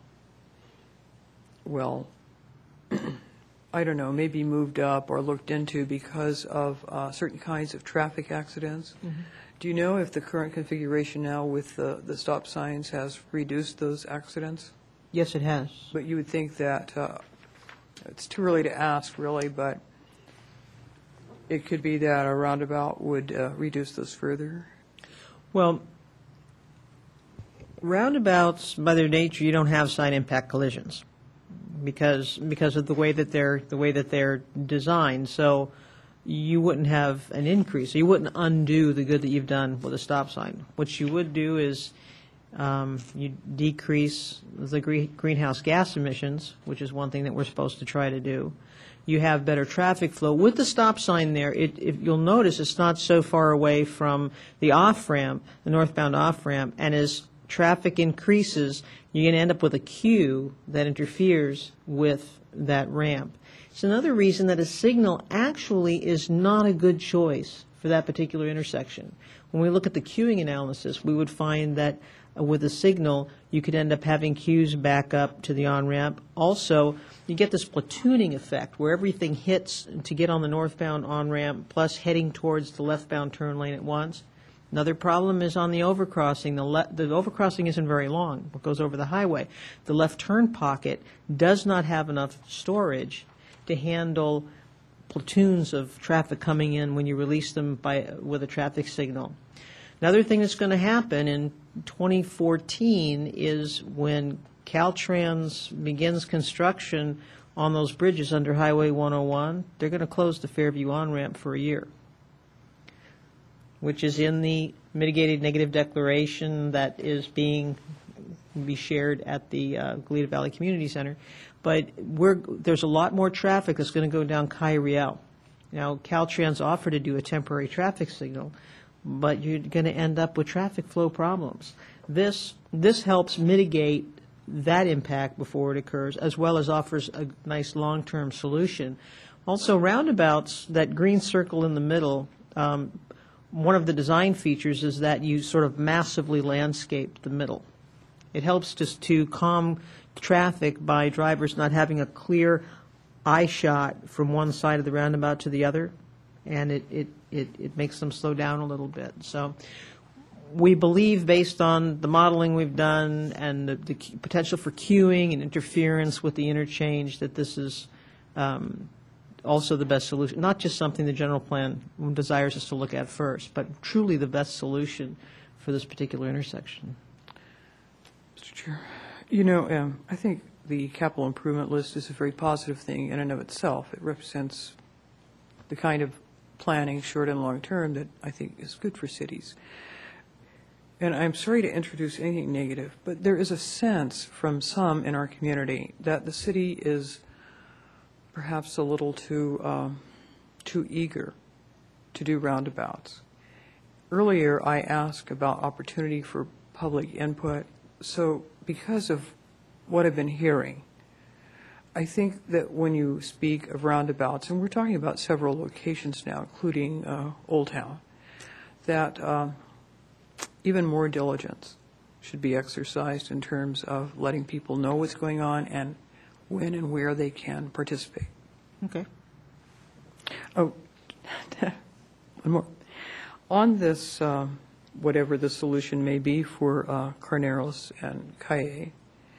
well, I don't know, maybe moved up or looked into because of certain kinds of traffic accidents. Mm-hmm. Do you know if the current configuration now with the stop signs has reduced those accidents? Yes, it has. But you would think that, it's too early to ask really, but it could be that a roundabout would reduce this further? Well, roundabouts, by their nature, you don't have side impact collisions because of the way that they're designed. So you wouldn't have an increase. You wouldn't undo the good that you've done with a stop sign. What you would do is you decrease the greenhouse gas emissions, which is one thing that we're supposed to try to do. You have better traffic flow. With the stop sign there, if you'll notice it's not so far away from the off-ramp, the northbound off-ramp, and as traffic increases, you're going to end up with a queue that interferes with that ramp. It's another reason that a signal actually is not a good choice for that particular intersection. When we look at the queuing analysis, we would find that with a signal, you could end up having queues back up to the on-ramp. Also, you get this platooning effect where everything hits to get on the northbound on-ramp plus heading towards the leftbound turn lane at once. Another problem is on the overcrossing. The overcrossing isn't very long. It goes over the highway. The left turn pocket does not have enough storage to handle platoons of traffic coming in when you release them with a traffic signal. Another thing that's going to happen in 2014 is when Caltrans begins construction on those bridges under Highway 101, they're going to close the Fairview on-ramp for a year, which is in the mitigated negative declaration that is being be shared at the Goleta Valley Community Center. But there's a lot more traffic that's going to go down Kyriel. Now, Caltrans offered to do a temporary traffic signal, but you're going to end up with traffic flow problems. This helps mitigate that impact before it occurs, as well as offers a nice long-term solution. Also, roundabouts, that green circle in the middle, one of the design features is that you sort of massively landscape the middle. It helps just to calm traffic by drivers not having a clear eye shot from one side of the roundabout to the other, and it makes them slow down a little bit. So we believe, based on the modeling we've done and the potential for queuing and interference with the interchange, that this is also the best solution, not just something the general plan desires us to look at first, but truly the best solution for this particular intersection. Mr. Chair, I think the capital improvement list is a very positive thing in and of itself. It represents the kind of planning, short and long term, that I think is good for cities. And I'm sorry to introduce anything negative, but there is a sense from some in our community that the city is perhaps a little too eager to do roundabouts. Earlier, I asked about opportunity for public input. So because of what I've been hearing, I think that when you speak of roundabouts, and we're talking about several locations now, including Old Town, that even more diligence should be exercised in terms of letting people know what's going on and when and where they can participate. Okay. Oh, one more. On this, whatever the solution may be for Carneros and Calle,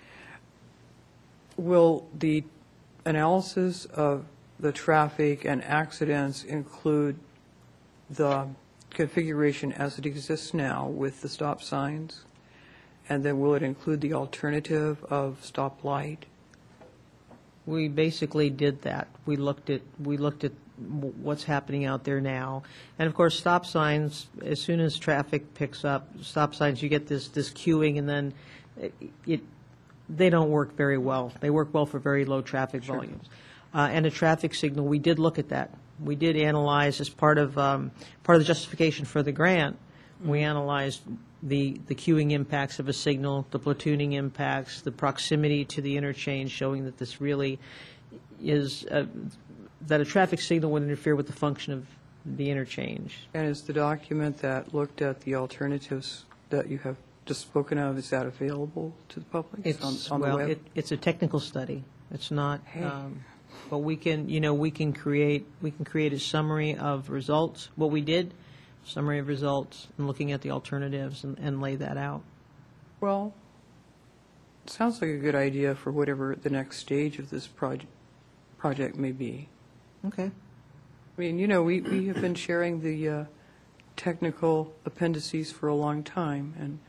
will the analysis of the traffic and accidents include the configuration as it exists now with the stop signs? And then will it include the alternative of stoplight? We basically did that. We looked at what's happening out there now, and of course, stop signs. As soon as traffic picks up, stop signs, you get this queuing, and then they don't work very well. They work well for very low traffic volumes. And a traffic signal, we did look at that. We did analyze as part of the justification for the grant. We analyzed the queuing impacts of a signal, the platooning impacts, the proximity to the interchange, showing that this really is that a traffic signal would interfere with the function of the interchange. And is the document that looked at the alternatives that you have just spoken of, is that available to the public? It's on the web? It's a technical study. It's not. Hey. But we can create a summary of results. What we did, summary of results, and looking at the alternatives and lay that out. Well, it sounds like a good idea for whatever the next stage of this project may be. Okay. I mean, you know, we have been sharing the technical appendices for a long time, and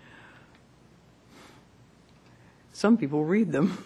some people read them.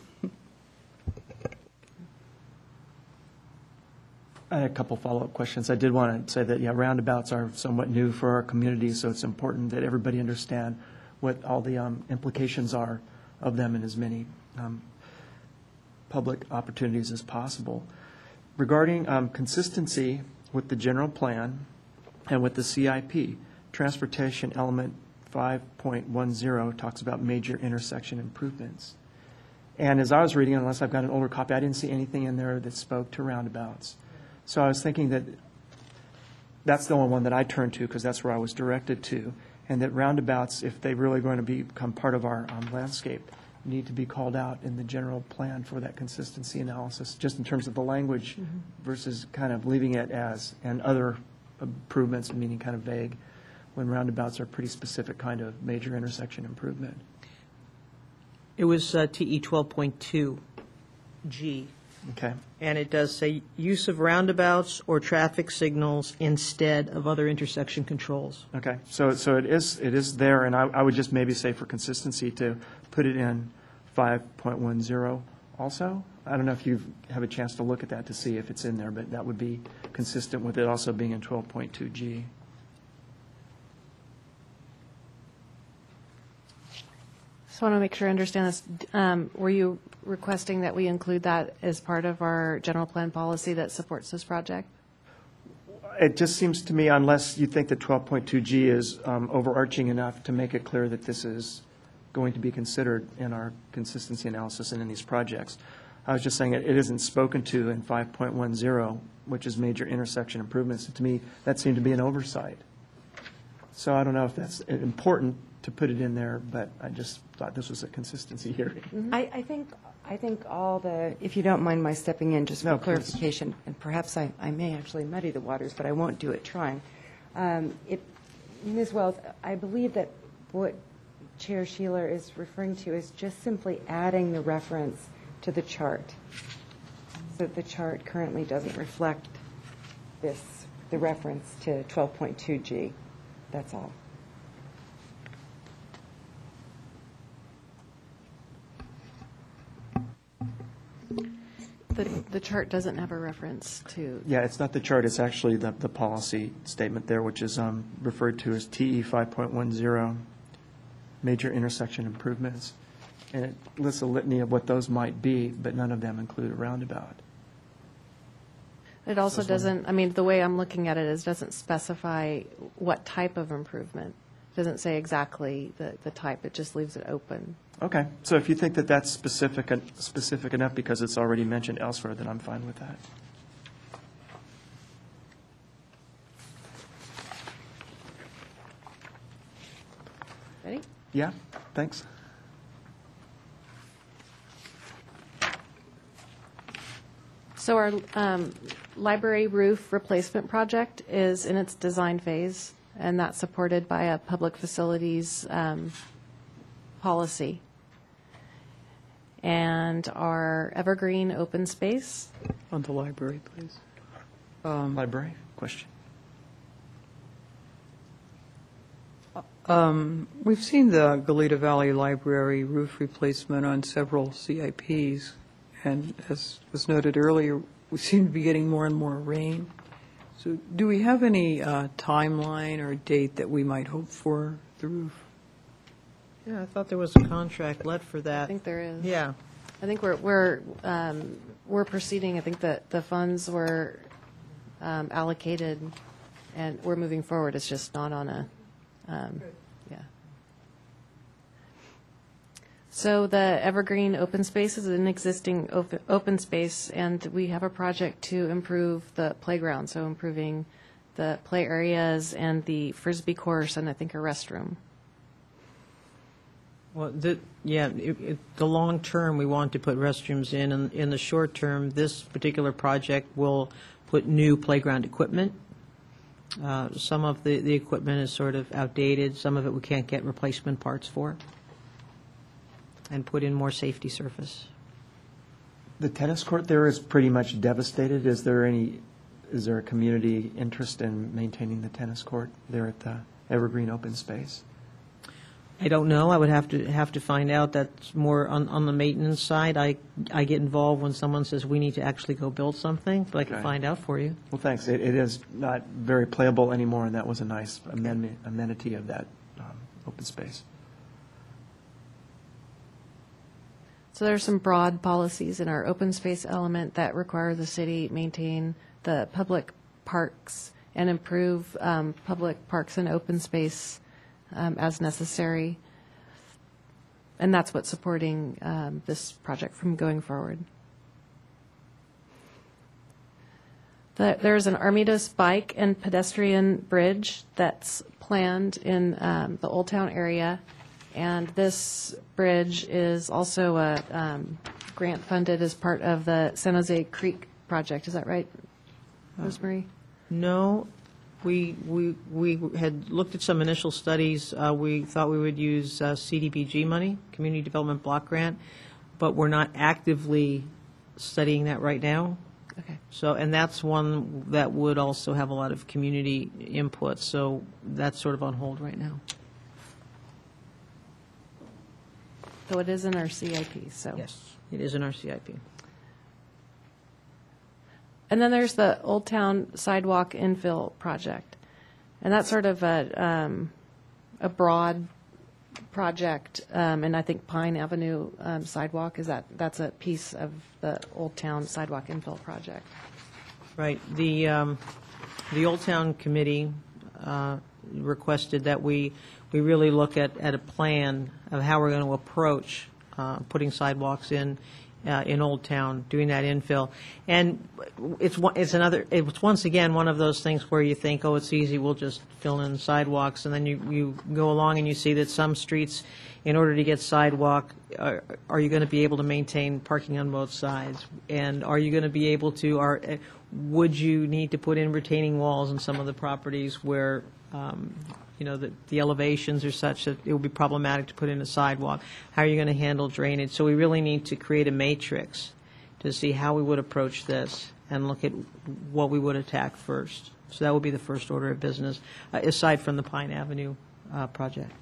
I had a couple follow-up questions. I did want to say that, yeah, roundabouts are somewhat new for our community, so it's important that everybody understand what all the implications are of them in as many public opportunities as possible. Regarding consistency with the general plan and with the CIP, transportation element 5.10 talks about major intersection improvements. And as I was reading, unless I've got an older copy, I didn't see anything in there that spoke to roundabouts. So I was thinking that that's the only one that I turned to because that's where I was directed to, and that roundabouts, if they're really going to become part of our landscape, need to be called out in the general plan for that consistency analysis, just in terms of the language versus kind of leaving it as, and other improvements, meaning kind of vague, when roundabouts are pretty specific kind of major intersection improvement. It was TE 12.2G. Okay. And it does say use of roundabouts or traffic signals instead of other intersection controls. Okay, so it is there, and I would just maybe say for consistency to put it in 5.10 also. I don't know if you have a chance to look at that to see if it's in there, but that would be consistent with it also being in 12.2G. Just want to make sure I understand this. Were you requesting that we include that as part of our general plan policy that supports this project? It just seems to me, unless you think that 12.2G is overarching enough to make it clear that this is going to be considered in our consistency analysis and in these projects. I was just saying it isn't spoken to in 5.10, which is major intersection improvements. To me, that seemed to be an oversight. So I don't know if that's important to put it in there, but I just thought this was a consistency hearing. I think all the, if you don't mind my stepping in just for No, please. clarification, and perhaps I may actually muddy the waters, but I won't do it trying. Ms. Wells, I believe that what Chair Sheeler is referring to is just simply adding the reference to the chart. So the chart currently doesn't reflect the reference to 12.2G. That's all. The chart doesn't have a reference to. Yeah, it's not the chart, it's actually the policy statement there, which is referred to as TE 5.10, major intersection improvements. And it lists a litany of what those might be, but none of them include a roundabout. It also doesn't, I mean, the way I'm looking at it is doesn't specify what type of improvement. It doesn't say exactly the type, it just leaves it open. Okay, so if you think that that's specific enough because it's already mentioned elsewhere, then I'm fine with that. Ready? Yeah, thanks. So our library roof replacement project is in its design phase, and that's supported by a public facilities policy. And our evergreen open space. On the library, please. Library, question. We've seen the Goleta Valley Library roof replacement on several CIPs, and as was noted earlier, we seem to be getting more and more rain. So do we have any timeline or date that we might hope for the roof? Yeah, I thought there was a contract let for that. I think there is. Yeah. I think we're proceeding. I think that the funds were allocated, and we're moving forward. It's just not on a, yeah. So the evergreen open space is an existing open space, and we have a project to improve the playground, so improving the play areas and the Frisbee course, and I think a restroom. Well, the long term, we want to put restrooms in. And in the short term, this particular project will put new playground equipment. Some of the equipment is sort of outdated. Some of it we can't get replacement parts for. And put in more safety surface. The tennis court there is pretty much devastated. Is there any is there a community interest in maintaining the tennis court there at the Evergreen Open Space? I don't know. I would have to find out. That's more on the maintenance side. I get involved when someone says we need to actually go build something, but I can Okay. find out for you. Well, thanks. It is not very playable anymore, and that was a nice amenity of that open space. So there's some broad policies in our open space element that require the city maintain the public parks and improve public parks and open space as necessary. And that's what's supporting this project from going forward. There's an Armidas bike and pedestrian bridge that's planned in the Old Town area. And this bridge is also grant funded as part of the San Jose Creek project. Is that right, Rosemary? No, we had looked at some initial studies. We thought we would use CDBG money, Community Development Block Grant, but we're not actively studying that right now. Okay. So, and that's one that would also have a lot of community input. So that's sort of on hold right now. So it is in our CIP, so. Yes, it is in our CIP. And then there's the Old Town Sidewalk Infill Project. And that's sort of a broad project, and I think Pine Avenue Sidewalk, that's a piece of the Old Town Sidewalk Infill Project. Right. The Old Town Committee requested that we really look at a plan of how we're going to approach putting sidewalks in Old Town, doing that infill. And it's once again one of those things where you think, oh, it's easy, we'll just fill in sidewalks, and then you go along and you see that some streets, in order to get sidewalk, are you going to be able to maintain parking on both sides? And are you going to be able to, would you need to put in retaining walls in some of the properties where the elevations are such that it would be problematic to put in a sidewalk? How are you going to handle drainage? So we really need to create a matrix to see how we would approach this and look at what we would attack first. So that would be the first order of business, aside from the Pine Avenue project.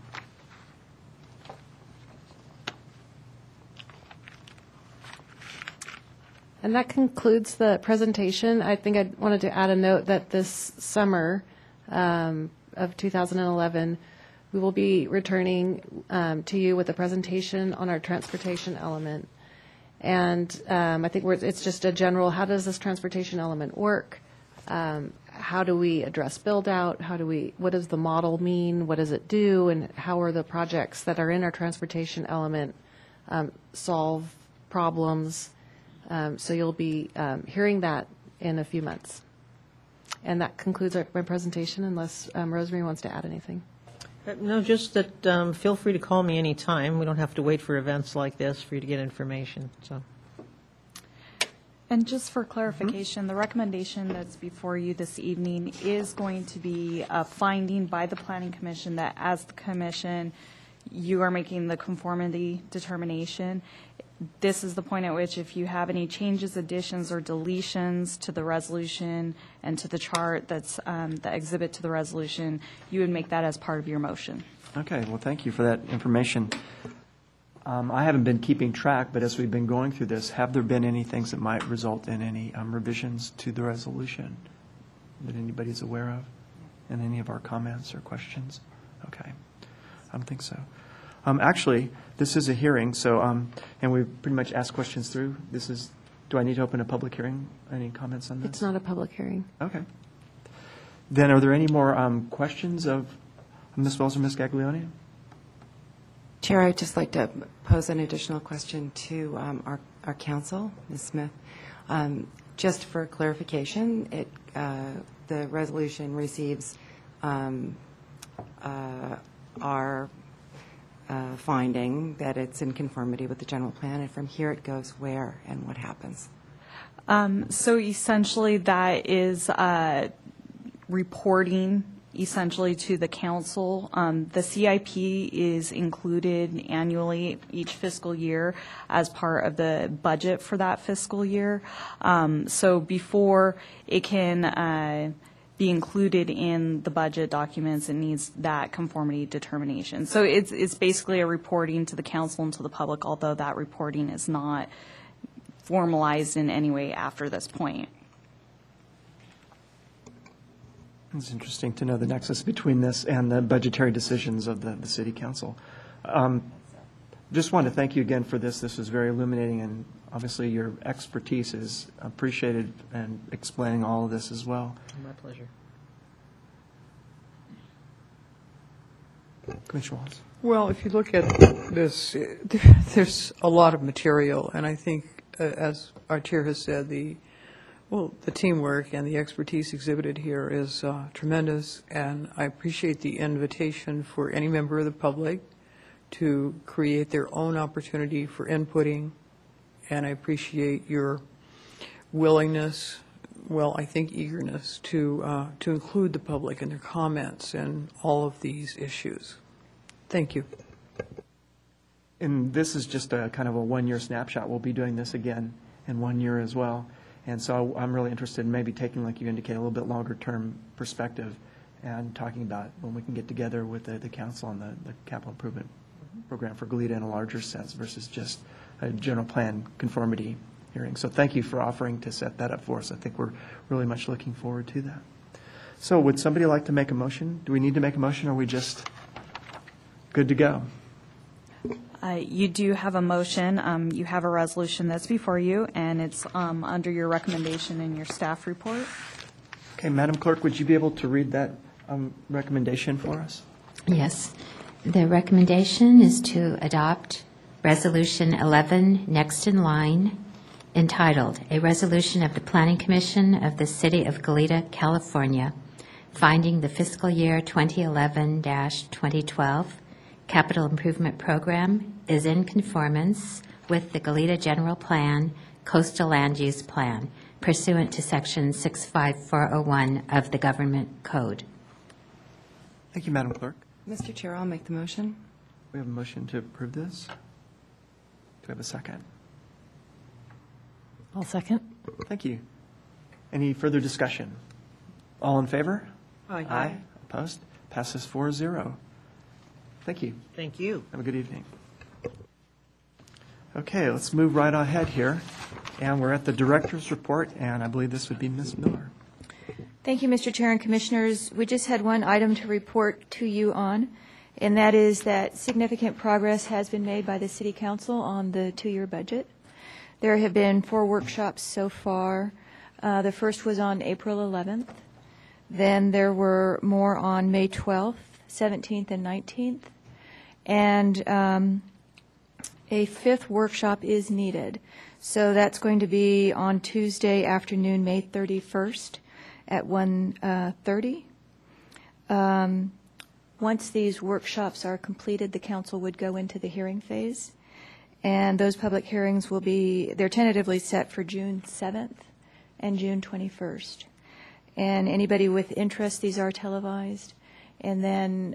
And that concludes the presentation. I think I wanted to add a note that this summer of 2011, we will be returning to you with a presentation on our transportation element. And I think it's just a general, how does this transportation element work? How do we address build-out? What does the model mean? What does it do? And how are the projects that are in our transportation element solve problems? So you'll be hearing that in a few months. And that concludes my presentation, unless Rosemary wants to add anything. No, just that feel free to call me anytime. We don't have to wait for events like this for you to get information. So. And just for clarification, the recommendation that's before you this evening is going to be a finding by the Planning Commission that as the commission, you are making the conformity determination. This is the point at which if you have any changes, additions, or deletions to the resolution and to the chart that's the exhibit to the resolution, you would make that as part of your motion. Okay, well, thank you for that information. I haven't been keeping track, but as we've been going through this, have there been any things that might result in any revisions to the resolution that anybody's aware of in any of our comments or questions? Okay, I don't think so. Actually, this is a hearing, so, and we've pretty much asked questions through. Do I need to open a public hearing? Any comments on this? It's not a public hearing. Okay. Then are there any more questions of Ms. Wells or Ms. Gaglione? Chair, I'd just like to pose an additional question to our counsel, Ms. Smith. Just for clarification, the resolution receives our finding that it's in conformity with the general plan, and from here it goes where and what happens? So essentially that is reporting essentially to the council. The CIP is included annually each fiscal year as part of the budget for that fiscal year. So before it can be included in the budget documents, it needs that conformity determination. So it's basically a reporting to the council and to the public, although that reporting is not formalized in any way after this point. It's interesting to know the nexus between this and the budgetary decisions of the city council. Just want to thank you again for this. This was very illuminating, and obviously your expertise is appreciated in explaining all of this as well. My pleasure. Commissioner Wallace. Well, if you look at this, there's a lot of material, and I think, as our chair has said, the teamwork and the expertise exhibited here is tremendous, and I appreciate the invitation for any member of the public to create their own opportunity for inputting, and I appreciate your willingness, well, I think eagerness, to include the public in their comments and all of these issues. Thank you. And this is just a kind of a one-year snapshot. We'll be doing this again in 1 year as well. And so I'm really interested in maybe taking, like you indicate, a little bit longer-term perspective and talking about when we can get together with the council on the capital improvement program for Goleta in a larger sense versus just a general plan conformity hearing. So thank you for offering to set that up for us. I think we're really much looking forward to that. So would somebody like to make a motion? Do we need to make a motion, or are we just good to go? You do have a motion. You have a resolution that's before you, and it's under your recommendation in your staff report. Okay, Madam Clerk, would you be able to read that recommendation for us? Yes. The recommendation is to adopt Resolution 11, next in line, entitled, "A Resolution of the Planning Commission of the City of Goleta, California, finding the fiscal year 2011-2012 Capital Improvement Program is in conformance with the Goleta General Plan, Coastal Land Use Plan, pursuant to Section 65401 of the Government Code." Thank you, Madam Clerk. Mr. Chair, I'll make the motion. We have a motion to approve this. Do we have a second? I'll second. Thank you. Any further discussion? All in favor? Aye. Opposed? Passes 4-0. Thank you. Thank you. Have a good evening. Okay, let's move right ahead here. And we're at the director's report, and I believe this would be Ms. Miller. Thank you, Mr. Chair and Commissioners. We just had one item to report to you on, and that is that significant progress has been made by the City Council on the two-year budget. There have been 4 workshops so far. The first was on April 11th. Then there were more on May 12th, 17th, and 19th. And a 5th workshop is needed. So that's going to be on Tuesday afternoon, May 31st at 1:30. Once these workshops are completed, the council would go into the hearing phase. And those public hearings will be, they're tentatively set for June 7th and June 21st. And anybody with interest, these are televised. And then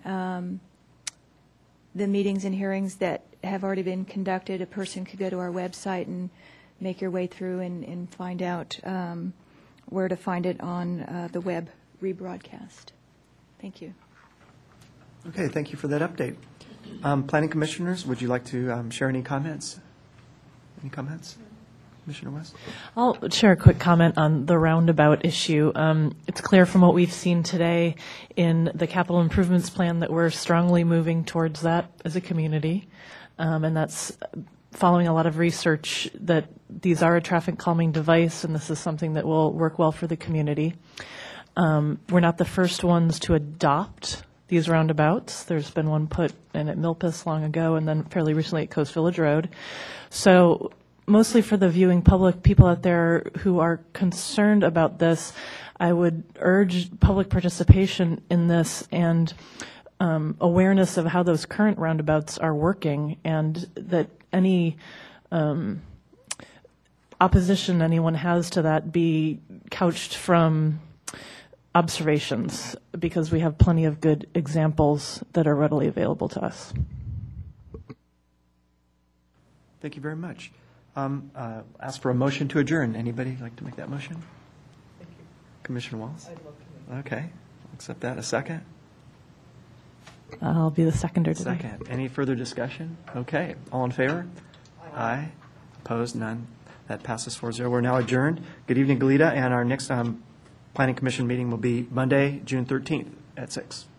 the meetings and hearings that have already been conducted, a person could go to our website and make your way through and find out where to find it on the web rebroadcast. Thank you. Okay, thank you for that update. Planning commissioners, would you like to share any comments? Any comments? Commissioner West? I'll share a quick comment on the roundabout issue. It's clear from what we've seen today in the capital improvements plan that we're strongly moving towards that as a community, and that's following a lot of research that these are a traffic calming device, and this is something that will work well for the community. We're not the first ones to adopt these roundabouts. There's been one put in at Milpas long ago, and then fairly recently at Coast Village Road. So mostly for the viewing public, people out there who are concerned about this, I would urge public participation in this and awareness of how those current roundabouts are working, and that any opposition anyone has to that be couched from observations, because we have plenty of good examples that are readily available to us. Thank you very much. Ask for a motion to adjourn. Anybody like to make that motion? Thank you. Commissioner Wallace? I'd love to make I'll accept that. A second? I'll be the seconder today. Second. Any further discussion? Okay. All in favor? Aye. Opposed? None. That passes 4-0. We're now adjourned. Good evening, Goleta, and our next Planning Commission meeting will be Monday, June 13th at 6.